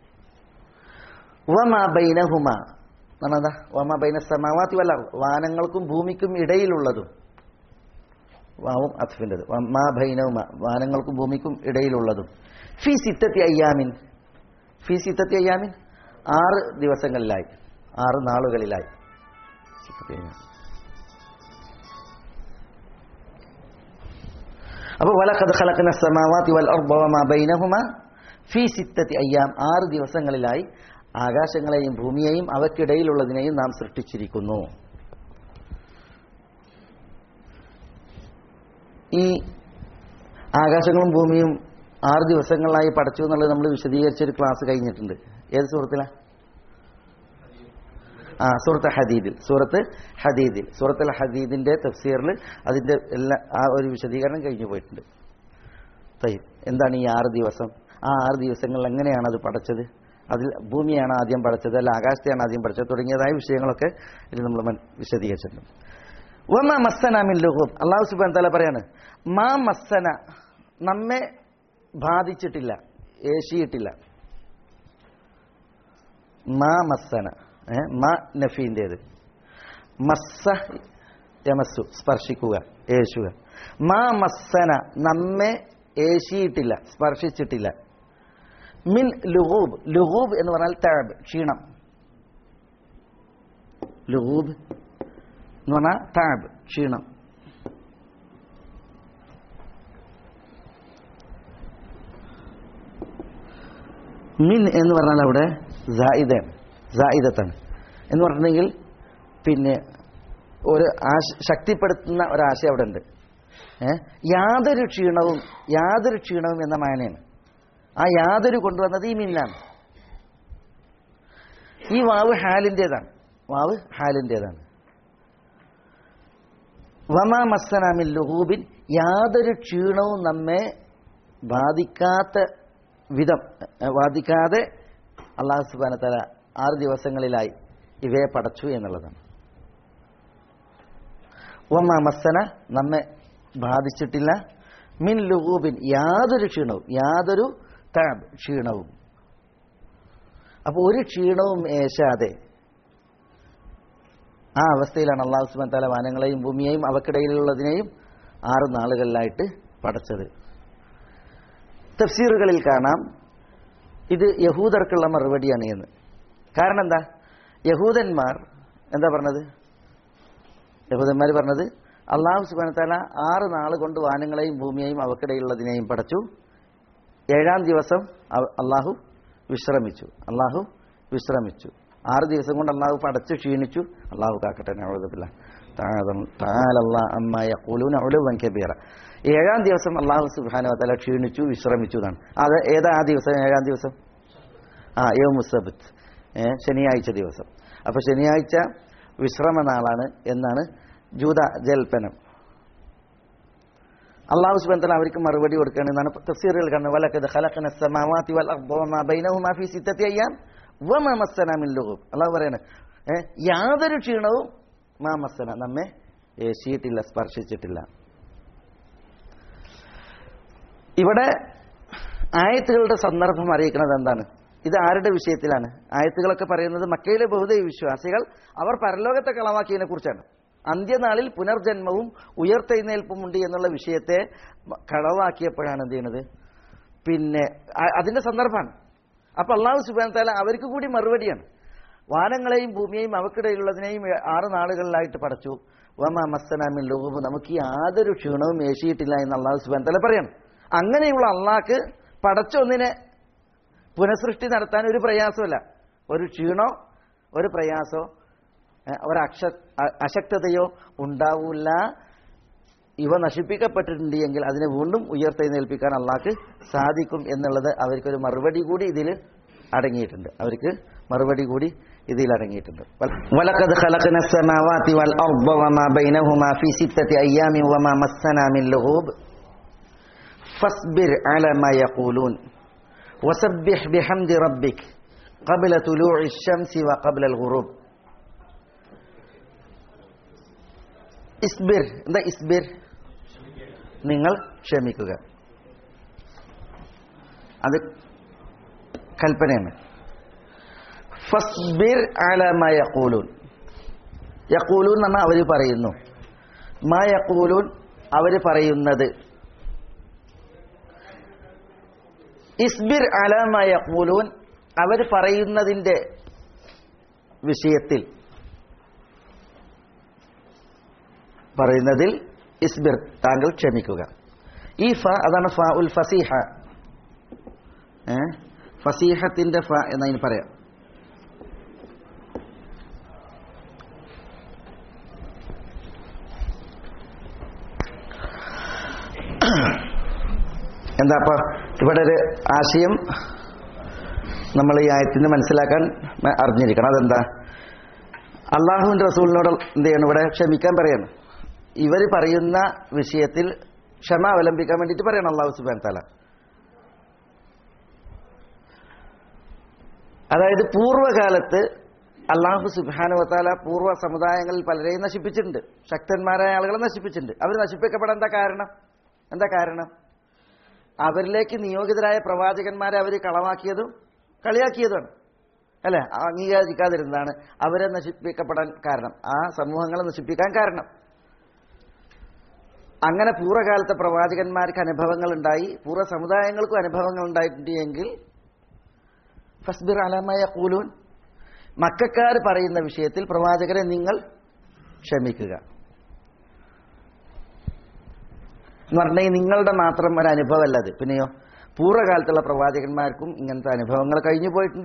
വമാ ബൈനഹുമ എന്നാ വമാ ബൈന സമാവാത്തി വൽ അർദ് വാനങ്ങൾക്കും ഭൂമിക്കും ഇടയിലുള്ളതും വാവും അത്ഫിൻ്റെത് വമാ ബൈനഹുമ വാനങ്ങൾക്കും ഭൂമിക്കും ഇടയിലുള്ളതും ഫി സിത്തത്തി അയ്യാമിൻ ഫി സിത്തത്തി അയ്യാമിൻ ആറ് ദിവസങ്ങളിലായി ആറ് നാളുകളിലായി. അപ്പോൾ വലഖദ് ഖലഖന സമാവാതി വൽ അർദ വമാ ബൈനഹുമ ഫീ സിത്തത്തി അയ്യാം ആറ് ദിവസങ്ങളിലായി ആകാശങ്ങളെയും ഭൂമിയെയും അവയ്ക്കിടയിലുള്ളതിനെയും നാം സൃഷ്ടിച്ചിരിക്കുന്നു. ഈ ആകാശങ്ങളും ഭൂമിയും ആറ് ദിവസങ്ങളിലായി പടച്ചു എന്നുള്ളത് നമ്മൾ വിശദീകരിച്ചൊരു ക്ലാസ് കഴിഞ്ഞിട്ടുണ്ട്. ഏത് സൂറത്തിലാ? ആ സൂറത്ത് ഹദീദിൽ സൂറത്ത് ഹദീദിൽ സൂറത്തുൽ ഹദീദിന്റെ തഫ്സീറിൽ അതിന്റെ എല്ലാ ആ ഒരു വിശദീകരണം കഴിഞ്ഞു പോയിട്ടുണ്ട്. തയ്യബ് എന്താണ് ഈ ആറ് ദിവസം? ആ ആറ് ദിവസങ്ങളിൽ എങ്ങനെയാണ് അത് പടച്ചത്? അതിൽ ഭൂമിയാണ് ആദ്യം പടച്ചത്, അല്ല ആകാശത്തെയാണ് ആദ്യം പടച്ചത് തുടങ്ങിയതായ വിഷയങ്ങളൊക്കെ ഇത് നമ്മൾ വിശദീകരിച്ചിട്ടുണ്ട്. വമാ മസ്സന മിൻ ലുഗൂബ് അല്ലാഹു സുബ്ഹാനഹു വ തആല പറയാണ് മാ മസ്സന നമ്മെ ബാധിച്ചിട്ടില്ല, ഏശിയിട്ടില്ല. മാ മസ്സന മാ നഫീൻ്റേത് മസ്സ യമസ്സു സ്പർശിക്കുക, ഏശുക. മാ മസ്സന നമ്മെ ഏശിയിട്ടില്ല, സ്പർശിച്ചിട്ടില്ല. മിൻ ലുഗൂബ് ലുഗൂബ് എന്ന് പറഞ്ഞാൽ തഅബ് ക്ഷീണം. ലുഗൂബ് എന്ന് പറഞ്ഞാൽ തഅബ് ക്ഷീണം. മിൻ എന്ന് പറഞ്ഞാൽ അവിടെ സായിദാണ്, സായിദത്താണ് എന്ന് പറഞ്ഞിട്ടുണ്ടെങ്കിൽ പിന്നെ ഒരു ആശ ശക്തിപ്പെടുത്തുന്ന ഒരാശയം അവിടെ ഉണ്ട്. ഏഹ് യാതൊരു ക്ഷീണവും യാതൊരു ക്ഷീണവും എന്ന മാനയാണ്. ആ യാതൊരു കൊണ്ടുവന്നത് ഈ മിന്നാണ്. ഈ വാവ് ഹാലിൻ്റെതാണ്, വാവ് ഹാലിൻ്റെതാണ്. വമാ മസ്സന മിൻ ലുഗൂബിൻ യാതൊരു ക്ഷീണവും നമ്മെ ബാധിക്കാത്ത വിധം ബാധിക്കാതെ അല്ലാഹു സുബ്ഹാനഹു വ തആല ആറ് ദിവസങ്ങളിലായി ഇവയെ പടച്ചു എന്നുള്ളതാണ്. വമാ മസ്സന നമ്മെ ബാധിച്ചിട്ടില്ല മിൻ ലുഗൂബിൻ യാതൊരു ക്ഷീണവും യാതൊരു തഅബ് ക്ഷീണവും. അപ്പോൾ ഒരു ക്ഷീണവും ഏശാതെ ആ അവസ്ഥയിലാണ് അല്ലാഹു സുബ്ഹാനഹു വ തആല വാനങ്ങളെയും ഭൂമിയെയും അവക്കിടയിലുള്ളതിനെയും ആറ് നാളുകളിലായിട്ട് പടച്ചത്. തഫ്സീറുകളിൽ കാണാം ഇത് യഹൂദർക്കുള്ള മറുപടിയാണ് എന്ന്. കാരണം എന്താ? യഹൂദന്മാർ എന്താ പറഞ്ഞത്? യഹൂദന്മാർ പറഞ്ഞത് അല്ലാഹു സുബ്ഹാനഹു വ തആല ആറ് നാൾ കൊണ്ട് വാനങ്ങളെയും ഭൂമിയെയും അവക്കിടയിലുള്ളതിനെയും പടച്ചു, ഏഴാം ദിവസം അള്ളാഹു വിശ്രമിച്ചു. അള്ളാഹു വിശ്രമിച്ചു ആറ് ദിവസം കൊണ്ട് അള്ളാഹു പടച്ചു ക്ഷീണിച്ചു. അള്ളാഹു കാക്കട്ടെ, നഊദു ബില്ലാഹ് തആല അമ്മാ യഖൂലൂന ഉലുവൻ കബീറ. ഏഴാം ദിവസം അള്ളാഹു സുബ്ഹാനഹു വ തആല ക്ഷീണിച്ചു, വിശ്രമിച്ചു എന്നാണ്. അത് ഏതാ ആ ദിവസം? ഏഴാം ദിവസം ആ യൗമുസ് സബ്ത്, ശനിയാഴ്ച ദിവസം. അപ്പൊ ശനിയാഴ്ച വിശ്രമ നാളാണ് എന്നാണ് ജൂത ജൽപ്പനം. അല്ലാഹു സുബ്ഹാനഹു വ തആല അവർക്ക് മറുപടി കൊടുക്കുകയാണ് എന്നാണ് തഫ്സീറുകൾ കാണുന്നത്. വലഖദ് ഖലഖന അസ്സമാവാതി വൽ അർദ വമാ ബൈനഹുമാ ഫീ സിത്തത്തി അയ്യാം വമാ മസ്സന മിൻ ലുഗൂബ്. അല്ലാഹു പറയാണ് യാതൊരു ക്ഷീണവും മാ മസ്സന നമ്മെ ഏശിയിട്ടില്ല, സ്പർശിച്ചിട്ടില്ല. ഇവിടെ ആയത്തുകളുടെ സന്ദർഭം അറിയിക്കുന്നത് എന്താണ്? ഇത് ആരുടെ വിഷയത്തിലാണ്? ആയത്തുകളൊക്കെ പറയുന്നത് മക്കയിലെ ബഹുദൈവ വിശ്വാസികൾ അവർ പരലോകത്തെ കളവാക്കിയതിനെ കുറിച്ചാണ്. അന്ത്യനാളിൽ പുനർജന്മവും ഉയർത്തെഴുന്നേൽപ്പുമുണ്ട് എന്നുള്ള വിഷയത്തെ കളവാക്കിയപ്പോഴാണ് എന്ത് ചെയ്യുന്നത്? പിന്നെ അതിന്റെ സന്ദർഭമാണ്. അപ്പൊ അല്ലാഹു സുബ്ഹാനഹു വ തആല അവർക്ക് കൂടി മറുപടിയാണ്. വാനങ്ങളെയും ഭൂമിയെയും അവക്കിടയിലുള്ളതിനെയും ആറ് നാളുകളിലായിട്ട് പടച്ചു. വമാ മസ്സന മിൻ ലുഗൂബ് നമുക്ക് യാതൊരു ക്ഷീണവും ഏശിയിട്ടില്ല എന്ന് അല്ലാഹു സുബ്ഹാനഹു വ തആല പറയാണ്. അങ്ങനെയുള്ള അള്ളാഹ്ക്ക് പടച്ച ഒന്നിനെ പുനഃസൃഷ്ടി നടത്താൻ ഒരു പ്രയാസമല്ല, ഒരു ക്ഷീണോ ഒരു പ്രയാസോ ഒരക്ഷ അശക്തതയോ ഉണ്ടാവില്ല. ഇവ നശിപ്പിക്കപ്പെട്ടിട്ടുണ്ട് എങ്കിൽ അതിനെ വീണ്ടും ഉയർത്തെഴുന്നേൽപ്പിക്കാൻ അള്ളാഹ്ക്ക് സാധിക്കും എന്നുള്ളത് അവർക്കൊരു മറുപടി കൂടി ഇതിൽ അടങ്ങിയിട്ടുണ്ട്. അവർക്ക് മറുപടി കൂടി ഇതിൽ അടങ്ങിയിട്ടുണ്ട്. വലഖദ് ഖലഖന അസ്സമാവാതി വൽ അർദ വമാ ബൈനഹുമാ ഫീ സിത്തത്തി അയ്യാമിൻ വമാ മസ്സനാ മിൻ ലുഗൂബ് ഫസ്ബിർ അലാ മാ യഖൂലൂൻ വസബ്ബിഹ് ബിഹംദി റബ്ബിക് ഖബ്ല തുലൂഇ ശംസി വഖബ്ല അൽ ഗുറൂബ്. ഇസ്ബിർ. എന്താ ഇസ്ബിർ? നിങ്ങൾ ക്ഷമിക്കുക. അത് കൽപ്പനയാണ്. ഫസ്ബിർ അലാ മാ യഖൂലൂൻ. യഖൂലൂൻ എന്ന് പറഞ്ഞാൽ അവർ പറയുന്നു. മാ യഖൂലൂൻ അവർ പറയുന്നത്. ഇസ്ബിർ അലാ മാ യഖൂലൂൻ അവർ പറയുന്നതിന്റെ വിഷയത്തിൽ പറയുന്നതിൽ ഇസ്ബിർ താങ്കൾ ക്ഷമിക്കുക. ഈ ഫ അതാണ് ഫ ഉൽ ഫസീഹ. ഏ ഫസീഹത്തിന്റെ ഫ എന്നതിന് പറയാം. എന്താ അപ്പൊ ഇവിടെ ഒരു ആശയം നമ്മൾ ഈ ആയത്തിന് മനസ്സിലാക്കാൻ അറിഞ്ഞിരിക്കണം. അതെന്താ? അള്ളാഹുവിന്റെ റസൂലിനോട് എന്ത് ചെയ്യണം? ഇവിടെ ക്ഷമിക്കാൻ പറയണം. ഇവർ പറയുന്ന വിഷയത്തിൽ ക്ഷമ അവലംബിക്കാൻ വേണ്ടിയിട്ട് പറയണം അള്ളാഹു സുബ്ഹാനഹു തആല. അതായത് പൂർവ്വകാലത്ത് അള്ളാഹു സുബ്ഹാനഹു തആല പൂർവ്വ സമുദായങ്ങളിൽ പലരെയും നശിപ്പിച്ചിട്ടുണ്ട്. ശക്തന്മാരായ ആളുകളെ നശിപ്പിച്ചിട്ടുണ്ട്. അവർ നശിപ്പിക്കപ്പെടാൻ എന്താ കാരണം? എന്താ കാരണം? അവരിലേക്ക് നിയോഗിതരായ പ്രവാചകന്മാരെ അവർ കളവാക്കിയതും കളിയാക്കിയതുമാണ്. അല്ലെ? അംഗീകരിക്കാതിരുന്നതാണ് അവരെ നശിപ്പിക്കപ്പെടാൻ കാരണം, ആ സമൂഹങ്ങളെ നശിപ്പിക്കാൻ കാരണം. അങ്ങനെ പൂർവ്വകാലത്തെ പ്രവാചകന്മാർക്ക് അനുഭവങ്ങൾ ഉണ്ടായി, പൂർവ്വ സമുദായങ്ങൾക്കും അനുഭവങ്ങൾ ഉണ്ടായിട്ടുണ്ടെങ്കിൽ ഫസ്ബിർ അലാ മാ യഖൂലൂൻ, മക്കക്കാർ പറയുന്ന വിഷയത്തിൽ പ്രവാചകരെ നിങ്ങൾ ക്ഷമിക്കുക എന്ന് പറഞ്ഞാൽ നിങ്ങളുടെ മാത്രം ഒരു അനുഭവമല്ല അത്. പിന്നെയോ പൂർവ്വകാലത്തുള്ള പ്രവാചകന്മാർക്കും ഇങ്ങനത്തെ അനുഭവങ്ങൾ കഴിഞ്ഞു പോയിട്ടുണ്ട്.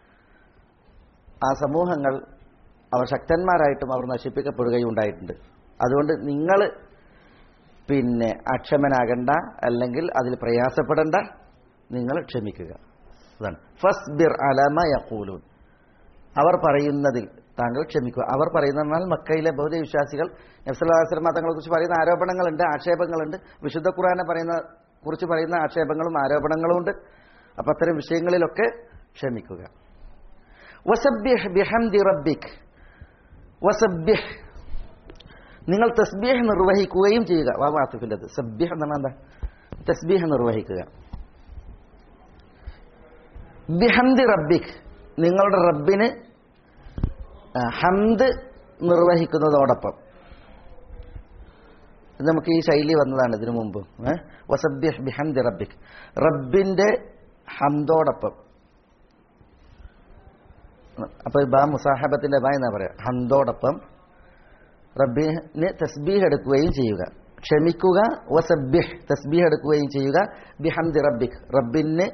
ആ സമൂഹങ്ങൾ അവർ ശക്തന്മാരായിട്ടും അവർ നശിപ്പിക്കപ്പെടുകയും ഉണ്ടായിട്ടുണ്ട്. അതുകൊണ്ട് നിങ്ങൾ പിന്നെ അക്ഷമനാകണ്ട, അല്ലെങ്കിൽ അതിൽ പ്രയാസപ്പെടണ്ട, നിങ്ങൾ ക്ഷമിക്കുക. അതാണ് ഫസ്ബിർ അലാ മാ യഖൂലൂൻ. അവർ പറയുന്നതിൽ താങ്കൾ ക്ഷമിക്കുക. അവർ പറയുന്നതിനാൽ മക്കയിലെ ബൗദ്ധ വിശ്വാസികൾ നബി സല്ലല്ലാഹു അലൈഹി വസല്ലം തങ്ങളെ കുറിച്ച് പറയുന്ന ആരോപണങ്ങളുണ്ട്, ആക്ഷേപങ്ങളുണ്ട്. വിശുദ്ധ ഖുർആനെ പറയുന്ന കുറിച്ച് പറയുന്ന ആക്ഷേപങ്ങളും ആരോപണങ്ങളും ഉണ്ട്. അപ്പം അത്തരം വിഷയങ്ങളിലൊക്കെ ക്ഷമിക്കുക. വസബ്ബിഹ് ബിഹംദി റബ്ബിക്. വസബ്ബിഹ് നിങ്ങൾ തസ്ബീഹ് നിർവഹിക്കുകയും ചെയ്യുക. വാവാസിഫിൻ്റെ സബ്ബിഹ് എന്ന് പറഞ്ഞാൽ എന്താ? തസ്ബീഹ് നിർവഹിക്കുക. ബിഹംദി റബ്ബിക് നിങ്ങളുടെ റബ്ബിന് ഹംദ് നിർവഹിക്കുന്നതോടൊപ്പം. നമുക്ക് ഈ ശൈലി വന്നതാണ് ഇതിനു മുമ്പ്. വസബ്ബിഹ് ബിഹംദി റബ്ബിക്, റബ്ബിന്റെ ഹംദോടൊപ്പം. അപ്പൊ ബാ മുസാഹബത്തിന്റെ ബാ എന്നാ പറയാ, ഹംദോടൊപ്പം റബ്ബിന് തസ്ബീഹ് എടുക്കുകയും ചെയ്യുക, ക്ഷമിക്കുക. വസബ്ബിഹ് തസ്ബീഹ് എടുക്കുകയും ചെയ്യുക. ബിഹംദി റബ്ബിക് റബ്ബിന്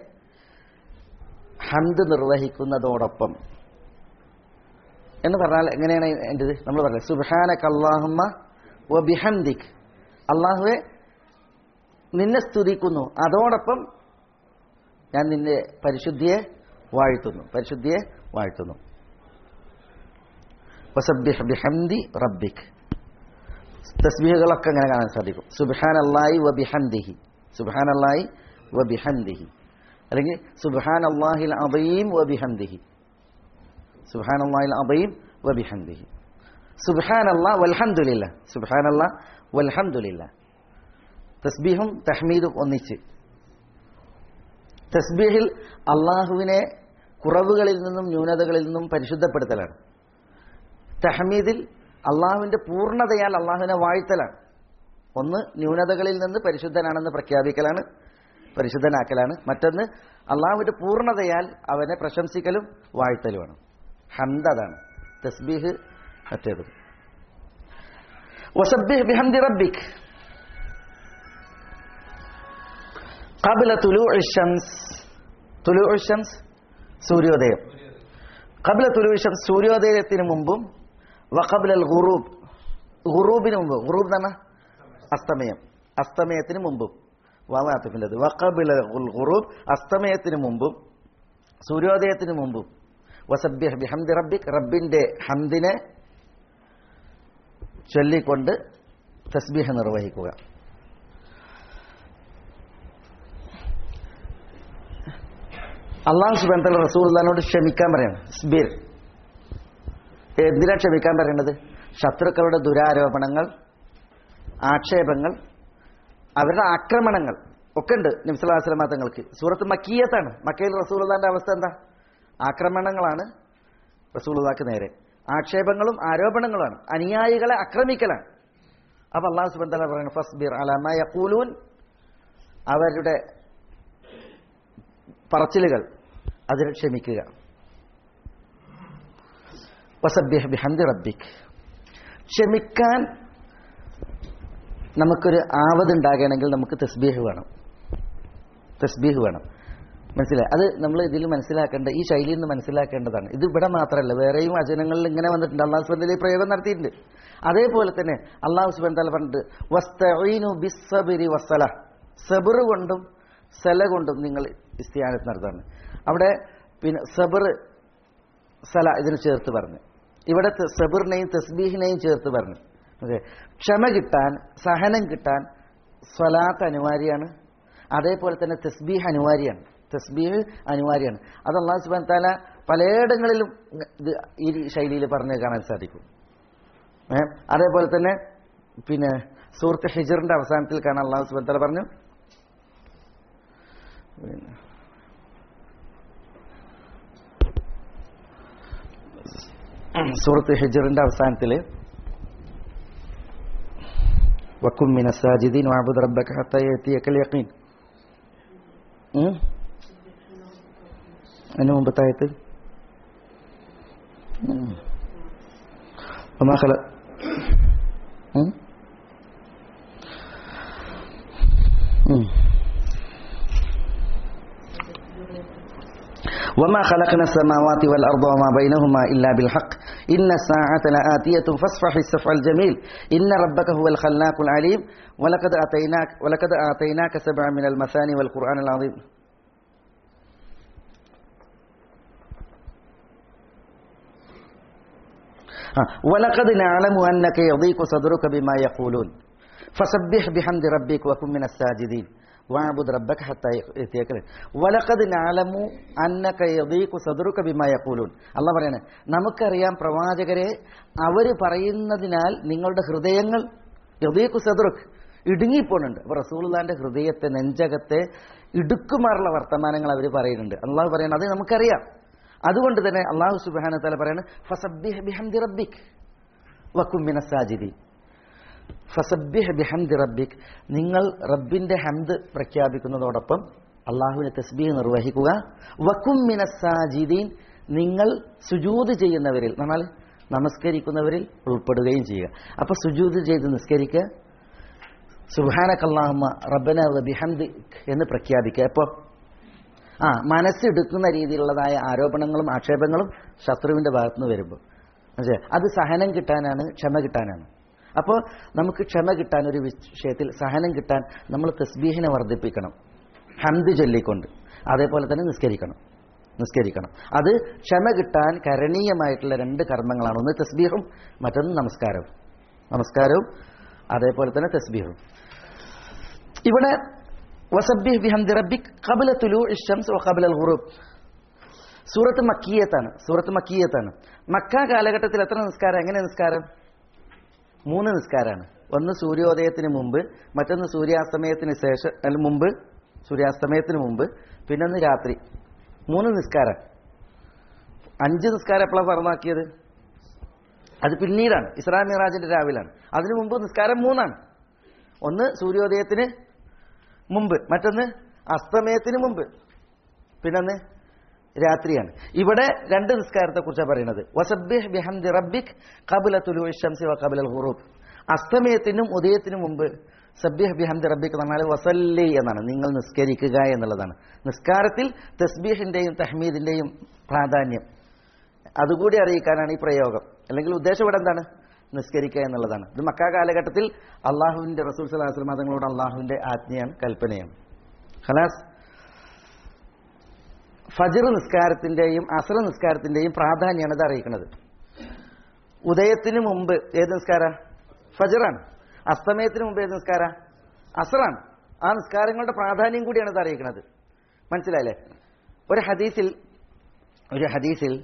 ഹംദ് നിർവഹിക്കുന്നതോടൊപ്പം എന്ന് പറഞ്ഞാൽ എങ്ങനെയാണ് എൻ്റെ ഇത്? നമ്മൾ പറയാം സുബ്ഹാനക അല്ലാഹുമ്മ വ ബിഹംദിക്, അള്ളാഹുവെ നിന്നെ സ്തുതിക്കുന്നു, അതോടൊപ്പം ഞാൻ നിന്നെ പരിശുദ്ധിയെ വാഴ്ത്തുന്നു, പരിശുദ്ധിയെ വാഴ്ത്തുന്നു. വസബ്ബിഹ് ബിഹംദി റബ്ബിക്. തസ്ബീഹുകളൊക്കെ അങ്ങനെ കാണാൻ സാധിക്കും. സുബ്ഹാനല്ലാഹി വ ബിഹംദിഹി, സുബ്ഹാനല്ലാഹി വ ബിഹംദിഹി, അല്ലെങ്കിൽ സുബ്ഹാനല്ലാഹിൽ അദീം വ ബിഹംദിഹി, സുബ്ഹാനല്ലാഹിൽ അദീം വ ബിഹംദിഹി, സുബ്ഹാനല്ലാഹ് വൽഹംദുലില്ലാഹ്, സുബ്ഹാനല്ലാഹ് വൽഹംദുലില്ലാഹ്. തസ്ബീഹും തഹ്മീദും ഒന്നിച്ച്. തസ്ബീഹിൽ അള്ളാഹുവിനെ കുറവുകളിൽ നിന്നും ന്യൂനതകളിൽ നിന്നും പരിശുദ്ധപ്പെടുത്തലാണ്. തഹ്മീദിൽ അള്ളാഹുവിന്റെ പൂർണ്ണതയാൽ അള്ളാഹുവിനെ വാഴ്ത്തലാണ്. ഒന്ന് ന്യൂനതകളിൽ നിന്ന് പരിശുദ്ധനാണെന്ന് പ്രഖ്യാപിക്കലാണ്, പരിശുദ്ധനാക്കലാണ്. മറ്റൊന്ന് അള്ളാഹുവിന്റെ പൂർണ്ണതയാൽ അവനെ പ്രശംസിക്കലും വാഴ്ത്തലുമാണ്. ഹംദ് അതാണ്. തസ്ബീഹ് മറ്റേത്. വസബ്ബിഹ് ബിഹംദി റബ്ബിക് ഖബ്ല തുലൂഇ ശംസ്. തുലൂഇ ശംസ് സൂര്യോദയം. ഖബ്ല തുലൂഇ ശംസ് സൂര്യോദയത്തിന് മുമ്പും, വഖബ്ലൽ ഗുറൂബ് ഗുറൂബിന് മുമ്പ്, ഗുറൂബ് എന്ന് പറഞ്ഞാൽ അസ്തമയം, അസ്തമയത്തിന് മുമ്പും. വാവാത്തിൻ്റെത് വഖബ്ലൽ ഗുറൂബ് അസ്തമയത്തിന് മുമ്പും സൂര്യോദയത്തിന് മുമ്പും. വസബ്ബിഹ് ബിഹംദി റബ്ബിക് റബ്ബിന്റെ ഹംദിനെ ചൊല്ലിക്കൊണ്ട് തസ്ബീഹ് നിർവഹിക്കുക. അള്ളാഹു സുബ്ഹാനഹു വ തആല റസൂലുള്ളാഹിനോട് ക്ഷമിക്കാൻ പറയണം. ഇസ്ബിർ. എന്തിനാ ക്ഷമിക്കാൻ പറയേണ്ടത്? ശത്രുക്കളുടെ ദുരാരോപണങ്ങൾ ആക്ഷേപങ്ങൾ, അവരുടെ ആക്രമണങ്ങൾ ഒക്കെ ഉണ്ട് നബി സല്ലല്ലാഹു അലൈഹി വസല്ലം തങ്ങൾക്ക്. സൂറത്ത് മക്കിയത്താണ്. മക്കയിൽ റസൂലുള്ളാഹിന്റെ അവസ്ഥ എന്താ? ആക്രമണങ്ങളാണ് റസൂലുള്ളാഹിക്ക് നേരെ, ആക്ഷേപങ്ങളും ആരോപണങ്ങളുമാണ്, അനുയായികളെ ആക്രമിക്കലാണ്. അപ്പോൾ അല്ലാഹു സുബ്ഹാനഹു വ തആല പറയുന്നു ഫസ്ബിർ അലാ മാ യഖൂലൂൻ, അവരുടെ പറച്ചിലുകൾ അതിനെ ക്ഷമിക്കുക. വസബ്ബിഹ് ബിഹംദി റബ്ബിക്, ക്ഷമിക്കാൻ നമുക്കൊരു ആവതുണ്ടാകണമെങ്കിൽ നമുക്ക് തസ്ബീഹ് വേണം. തസ്ബീഹ് വേണം, മനസ്സിലായി? അത് നമ്മൾ ഇതിൽ മനസ്സിലാക്കേണ്ട, ഈ ശൈലിയിൽ നിന്ന് മനസ്സിലാക്കേണ്ടതാണ്. ഇത് ഇവിടെ മാത്രമല്ല, വേറെയും വചനങ്ങളിൽ ഇങ്ങനെ വന്നിട്ടുണ്ട്. അള്ളാഹു സുബ്ഹാനഹു വ തആല പ്രയോഗം നടത്തിയിട്ടുണ്ട്. അതേപോലെ തന്നെ അള്ളാഹു സുബ്ഹാനഹു വ തആല പറഞ്ഞിട്ട് വസ്തഈനു ബിസ്സബ്രി വസ്സലാഹ്, സബർ കൊണ്ടും സല കൊണ്ടും നിങ്ങൾ ഇസ്തിആനത്ത് നടത്താണ്. അവിടെ പിന്നെ സബർ സല ഇതിന് ചേർത്ത് പറഞ്ഞു. ഇവിടെ സബറിനെയും തസ്ബീഹിനെയും ചേർത്ത് പറഞ്ഞു. ഓക്കെ, ക്ഷമ കിട്ടാൻ, സഹനം കിട്ടാൻ സ്വലാത്ത് അനിവാര്യമാണ്. അതേപോലെ തന്നെ തസ്ബീഹ് അനിവാര്യമാണ്. തസ്ബീഹ് അനിവാര്യമാണ്. അത് അല്ലാഹു സുബ്ഹാനഹു വ തആല പലയിടങ്ങളിലും ഇത് ഈ ശൈലിയിൽ പറഞ്ഞു കാണാൻ സാധിക്കും. ഏഹ് അതേപോലെ തന്നെ പിന്നെ സൂറത്ത് ഹിജ്റിന്റെ അവസാനത്തിൽ കാണാൻ അല്ലാഹു സുബ്ഹാനഹു വ തആല പറഞ്ഞു, സൂറത്ത് ഹിജ്റിന്റെ അവസാനത്തിൽ വകും മിനസ് സാജിദീൻ വഅബ്ദു റബ്ബക ഹത്താ യഅതിയകൽ യഖീൻ. അതിന് മുമ്പത്തെ ആയത്ത് വമാ ഖല وما خلقنا السماوات والأرض وما بينهما إلا بالحق إن الساعة لآتية فاصفح الصفح الجميل إن ربك هو الخلاق العليم ولقد آتيناك ولقد آتيناك سبعا من المثاني والقرآن العظيم. ولقد نعلم أنك يضيق صدرك بما يقولون فسبح بحمد ربك وكن من الساجدين വഅബ്ദു റബ്ബക ഹത്താ യഅതിയക വലഖദ് നഅലമു അന്നക യദീഖു സദ്റുക ബിമാ യഖൂലൂൻ. അല്ലാഹു പറയാണ്, നമുക്കറിയാം പ്രവാചകരെ, അവർ പറയുന്നതിനാൽ നിങ്ങളുടെ ഹൃദയങ്ങൾ യദീഖു സദ്റുക് ഇടുങ്ങിപ്പോണുണ്ട്. അപ്പോൾ റസൂലുള്ളാഹിന്റെ ഹൃദയത്തെ, നെഞ്ചകത്തെ ഇടുക്കുമാറുള്ള വർത്തമാനങ്ങൾ അവർ പറയുന്നുണ്ട്. അല്ലാഹു പറയാണ്, അത് നമുക്കറിയാം. അതുകൊണ്ട് തന്നെ അല്ലാഹു സുബ്ഹാനഹു വ തആല പറയാണ് ഫസബ്ബിഹ് ബിഹംദി റബ്ബിക് വകും മിനസ് സാജിദീൻ. ഫസബ്ബിഹ് ബിഹംദി റബ്ബിക്, നിങ്ങൾ റബ്ബിന്റെ ഹംദ് പ്രഖ്യാപിക്കുന്നതോടൊപ്പം അള്ളാഹുവിനെ തസ്ബീഹ് നിർവഹിക്കുക. വകും മിനസ് സാജിദീൻ, നിങ്ങൾ സുജൂദ് ചെയ്യുന്നവരിൽ, നമ്മൾ നമസ്കരിക്കുന്നവരിൽ ഉൾപ്പെടുകയും ചെയ്യുക. അപ്പോൾ സുജൂദ് ചെയ്ത് നിസ്കരിക്കുക, സുബ്ഹാനകല്ലാഹുമ്മ റബ്ബന വബിഹംദിക് എന്ന് പ്രഖ്യാപിക്കുക. അപ്പോൾ ആ മനസ്സെടുക്കുന്ന രീതിയിലുള്ളതായ ആരോപണങ്ങളും ആക്ഷേപങ്ങളും ശത്രുവിന്റെ ഭാഗത്തുനിന്ന് വരുമ്പോൾ അത് സഹനം കിട്ടാനാണ്, ക്ഷമ കിട്ടാനാണ്. അപ്പോൾ നമുക്ക് ക്ഷമ കിട്ടാൻ, ഒരു വിഷയത്തിൽ സഹനം കിട്ടാൻ നമ്മൾ തസ്ബീഹിനെ വർദ്ധിപ്പിക്കണം, ഹംദ് ചൊല്ലിക്കൊണ്ട്. അതേപോലെ തന്നെ നിസ്കരിക്കണം നിസ്കരിക്കണം അത് ക്ഷമ കിട്ടാൻ കരണീയമായിട്ടുള്ള രണ്ട് കർമ്മങ്ങളാണ്. ഒന്ന് തസ്ബീഹും, മറ്റൊന്ന് നമസ്കാരവും. നമസ്കാരവും അതേപോലെ തന്നെ തസ്ബീഹും. ഇവിടെ വസബ്ബിഹ് ബിഹംദി റബ്ബിക് ഖബ്ല തുലൂഇ ശംസ് വ ഖബ്ല അൽ ഗുറൂബ്. സൂറത്ത് മക്കിയത്താണ്. സൂറത്ത് മക്കിയത്താണ്. മക്ക കാലഘട്ടത്തിൽ എത്ര നിസ്കാരം? എങ്ങനെ നിസ്കാരം? മൂന്ന് നിസ്കാരമാണ്. ഒന്ന് സൂര്യോദയത്തിന് മുമ്പ്, മറ്റൊന്ന് സൂര്യാസ്തമയത്തിന് ശേഷം, അല്ല മുമ്പ്, സൂര്യാസ്തമയത്തിന് മുമ്പ്, പിന്നൊന്ന് രാത്രി. മൂന്ന് നിസ്കാരം. അഞ്ച് നിസ്കാരം എപ്പോഴാണ് ഫർളാക്കിയത്? അത് പിന്നീടാണ്, ഇസ്രാ മിറാജിന്റെ രാവിലാണ്. അതിനു മുമ്പ് നിസ്കാരം മൂന്നാണ്. ഒന്ന് സൂര്യോദയത്തിന് മുമ്പ്, മറ്റൊന്ന് അസ്തമയത്തിന് മുമ്പ്, പിന്നൊന്ന് രാത്രിയാണ്. ഇവിടെ രണ്ട് നിസ്കാരത്തെ കുറിച്ചാണ് പറയുന്നത്. വസബ്ബിഹ് ബിഹംദി റബ്ബിക് ഖബ്ല തുലൂഇ ശംസി വ ഖബ്ല അൽ ഗുറൂബ്. അസ്തമയത്തിനും ഉദയത്തിനും മുമ്പ് സബ്ബിഹ് ബിഹംദി റബ്ബിക് എന്നാൽ വസല്ലി എന്നാണ്, നിങ്ങൾ നിസ്കരിക്കുക എന്നുള്ളതാണ്. നിസ്കാരത്തിൽ തസ്ബീഹിന്റെയും തഹ്മീദിന്റെയും പ്രാധാന്യം അതുകൂടി അറിയിക്കാനാണ് ഈ പ്രയോഗം. അല്ലെങ്കിൽ ഉദ്ദേശം ഇവിടെ എന്താണ്? നിസ്കരിക്കുക എന്നുള്ളതാണ്. ഇത് മക്ക കാലഘട്ടത്തിൽ അള്ളാഹുവിന്റെ റസൂൽ സ്വല്ലല്ലാഹു അലൈഹി വസല്ലം തങ്ങളോട് അള്ളാഹുവിന്റെ ആജ്ഞയാണ്, കൽപ്പനയാണ്. ഖലാസ്. ഫജ്ർ നിസ്കാരത്തിന്റെയും അസ്ർ നിസ്കാരത്തിന്റെയും പ്രാധാന്യമാണ് ഇത് അറിയിക്കുന്നത്. ഉദയത്തിന് മുമ്പ് ഏത് നിസ്കാര? ഫജ്റാണ്. അസ്തമയത്തിന് മുമ്പ് ഏത് നിസ്കാര? അസ്റാണ്. ആ നിസ്കാരങ്ങളുടെ പ്രാധാന്യം കൂടിയാണ് ഇത് അറിയിക്കുന്നത്. മനസ്സിലായില്ലേ? ഒരു ഹദീസിൽ ഒരു ഹദീസിൽ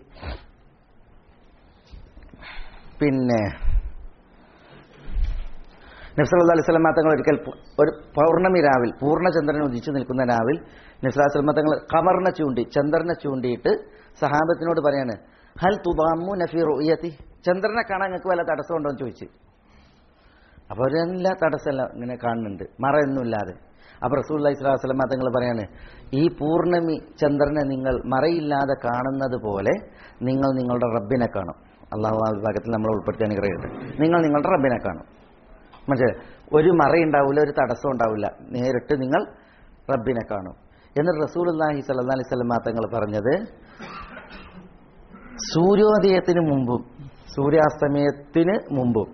പിന്നെ നബി സല്ലല്ലാഹു അലൈഹി വസല്ലം തങ്ങൾ ഒരിക്കൽ ഒരു പൗർണമി രാവിൽ പൂർണ്ണചന്ദ്രൻ ഉദിച്ചു നിൽക്കുന്ന രാവിൽ നബി സല്ലല്ലാഹു അലൈഹി വസല്ലം തങ്ങൾ ഖമറിനെ ചൂണ്ടി ചന്ദ്രനെ ചൂണ്ടിയിട്ട് സഹാബത്തിനോട് പറയാണ് ഹൽ തുദാമ്മൂന ഫീ റുയതി, ചന്ദ്രനെ കാണാൻ നിങ്ങൾക്ക് വല്ല തടസ്സമുണ്ടോ എന്ന് ചോദിച്ചു. അപ്പോൾ അവരെല്ലാം തടസ്സമല്ല, ഇങ്ങനെ കാണുന്നുണ്ട് മറയൊന്നുമില്ലാതെ. അപ്പോൾ റസൂലുള്ളാഹി സ്വല്ലല്ലാഹു അലൈഹി വസല്ലം തങ്ങൾ പറയാണ് ഈ പൂർണ്ണമി ചന്ദ്രനെ നിങ്ങൾ മറയില്ലാതെ കാണുന്നത് പോലെ നിങ്ങൾ നിങ്ങളുടെ റബ്ബിനെ കാണും. അള്ളാഹു ആ വിഭാഗത്തിൽ നമ്മളെ ഉൾപ്പെടുത്തി അനുഗ്രഹിക്കട്ടെ. നിങ്ങൾ നിങ്ങളുടെ റബ്ബിനെ കാണും. മനസ്സിലായി? ഒരു മറയുണ്ടാവില്ല, ഒരു തടസ്സം ഉണ്ടാവില്ല, നേരിട്ട് നിങ്ങൾ റബ്ബിനെ കാണും. എന്നിട്ട് റസൂലുള്ളാഹി സ്വല്ലല്ലാഹു അലൈഹി വസല്ലം തങ്ങൾ പറഞ്ഞത് സൂര്യോദയത്തിന് മുമ്പും സൂര്യാസ്തമയത്തിന് മുമ്പും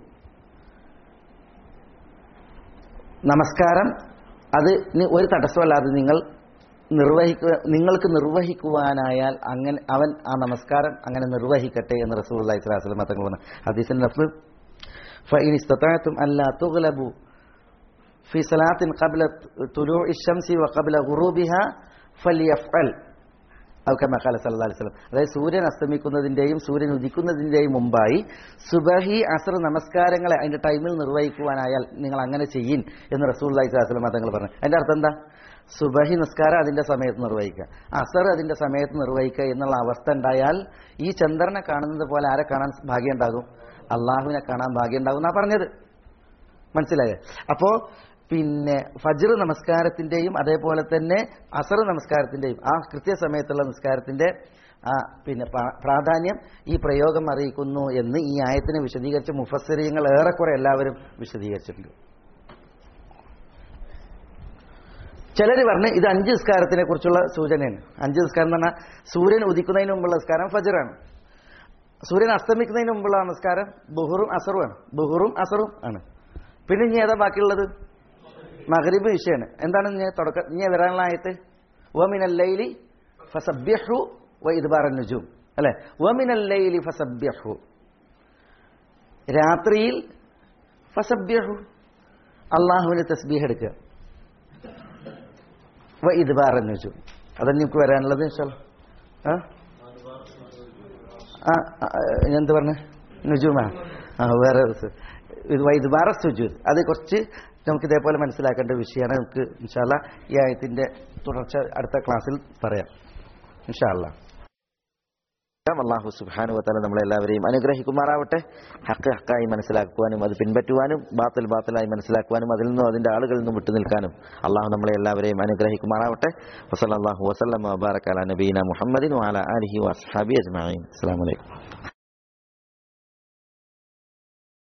നമസ്കാരം അത് ഒരു തടസ്സമല്ലാതെ നിങ്ങൾ നിർവഹിക്കുക നിങ്ങൾക്ക് നിർവഹിക്കുവാനായാൽ അങ്ങനെ അവൻ ആ നമസ്കാരം അങ്ങനെ നിർവഹിക്കട്ടെ എന്ന് റസൂലുള്ളാഹി സ്വല്ലല്ലാഹു അലൈഹി വസല്ലം തങ്ങൾ പറഞ്ഞു. ഹദീസിന്റെ ലഫ്സ് ഫഇൻ ഇസ്തതഅതും അല്ലാ തുഗ്ലബു ഫി സലാത്തിൻ ഖബ്ല തുലൂഇ ശംസി വ ഖബ്ല ഗുറൂബിഹാ ഫലിയഫ്അൽ ഔ കമാ ഖാല സല്ലല്ലാഹു അലൈഹി വസല്ലം. അതായത് സൂര്യൻ അസ്തമിക്കുന്നതിന്റെയും സൂര്യൻ ഉദിക്കുന്നതിന്റെയും മുമ്പായി സുബഹി അസ്ർ നമസ്കാരങ്ങളെ അതിന്റെ ടൈമിൽ നിർവഹിക്കുവാനായാൽ നിങ്ങൾ അങ്ങനെ ചെയ്യിൻ എന്ന് റസൂലുള്ളാഹി സ്വല്ലല്ലാഹു അലൈഹി വസല്ലം തങ്ങൾ പറഞ്ഞു. അതിന്റെ അർത്ഥം എന്താ? സുബഹി നിസ്കാരം അതിന്റെ സമയത്ത് നിർവഹിക്കുക, അസർ അതിന്റെ സമയത്ത് നിർവഹിക്കുക എന്നുള്ള അവസ്ഥ ഉണ്ടായാൽ ഈ ചന്ദ്രനെ കാണുന്നത് പോലെ ആരെ കാണാൻ ഭാഗ്യം ഉണ്ടാകും? അള്ളാഹുവിനെ കാണാൻ ഭാഗ്യം ഉണ്ടാകും എന്നാ പറഞ്ഞത്. മനസ്സിലായേ? അപ്പോ പിന്നെ ഫജ്ർ നമസ്കാരത്തിന്റെയും അതേപോലെ തന്നെ അസർ നമസ്കാരത്തിന്റെയും ആ കൃത്യസമയത്തുള്ള നിസ്കാരത്തിന്റെ ആ പിന്നെ പ്രാധാന്യം ഈ പ്രയോഗം അറിയിക്കുന്നു എന്ന് ഈ ആയത്തിനെ വിശദീകരിച്ച മുഫസ്സിരീങ്ങൾ ഏറെക്കുറെ എല്ലാവരും വിശദീകരിച്ചിട്ടുണ്ട്. ചിലർ പറഞ്ഞ് ഇത് അഞ്ച് നിസ്കാരത്തിനെ കുറിച്ചുള്ള സൂചനയാണ്. അഞ്ച് നിസ്കാരം എന്ന് പറഞ്ഞാൽ സൂര്യൻ ഉദിക്കുന്നതിന് മുമ്പുള്ള നിസ്കാരം ഫജ്റാണ്, സൂര്യൻ അസ്തമിക്കുന്നതിന് മുമ്പുള്ള നമസ്കാരം ബുഹുറും അസറുമാണ്, ബുഹുറും അസറും ആണ്. പിന്നെ ഇനി ഏതാ ബാക്കിയുള്ളത്? മഗ്രിബ് ഇശയാണ്. എന്താണ് ഇനി തുടക്ക ഇനി വരാനുള്ള ആയത്ത്? വമിനൽ ലൈലി ഫസബ്ബിഹു വ ഇദ്ബാറൻ നുജൂം അല്ലേ? വമിനൽ ലൈലി ഫസബ്ബിഹു, രാത്രിയിൽ ഫസബ്ബിഹു അള്ളാഹുവിന് തസ്ബീഹ് എടുക്കുക, വ ഇദ്ബാറൻ നുജൂം അതന്നെ നമുക്ക് വരാനുള്ളത് ഇൻഷാ അല്ലാഹ്. ആ എന്ത് പറഞ്ഞു? നുജൂമാ ആ വേറെ ഇദ്ബാറ സുജൂദ് അത് കുറച്ച് നമുക്ക് ഇതേപോലെ മനസ്സിലാക്കേണ്ട വിഷയമാണ്. നമുക്ക് ഇൻഷാ അല്ലാഹ് ഈ ആയത്തിന്റെ തുടർച്ച അടുത്ത ക്ലാസ്സിൽ പറയാം ഇൻഷാ അല്ലാഹ്. അല്ലാഹു സുബ്ഹാനഹു വ തആല നമ്മളെല്ലാവരെയും അനുഗ്രഹിക്കുമാറാവട്ടെ. ഹഖ് ഹഖായി മനസ്സിലാക്കുവാനും അത് പിൻപറ്റുവാനും ബാത്തിൽ ബാത്തിലായി മനസ്സിലാക്കുവാനും അതിൽ നിന്നും അതിന്റെ ആളുകളിൽ നിന്നും വിട്ടുനിൽക്കാനും അള്ളാഹു നമ്മളെ എല്ലാവരെയും അനുഗ്രഹിക്കുമാറാവട്ടെ. വസല്ലല്ലാഹു വസല്ലമ വബാറക അലാ നബീന മുഹമ്മദിൻ വഅലാ ആലിഹി വഅസ്ഹാബിഹി അജ്മഈൻ. അസ്സലാമു അലൈക്കും.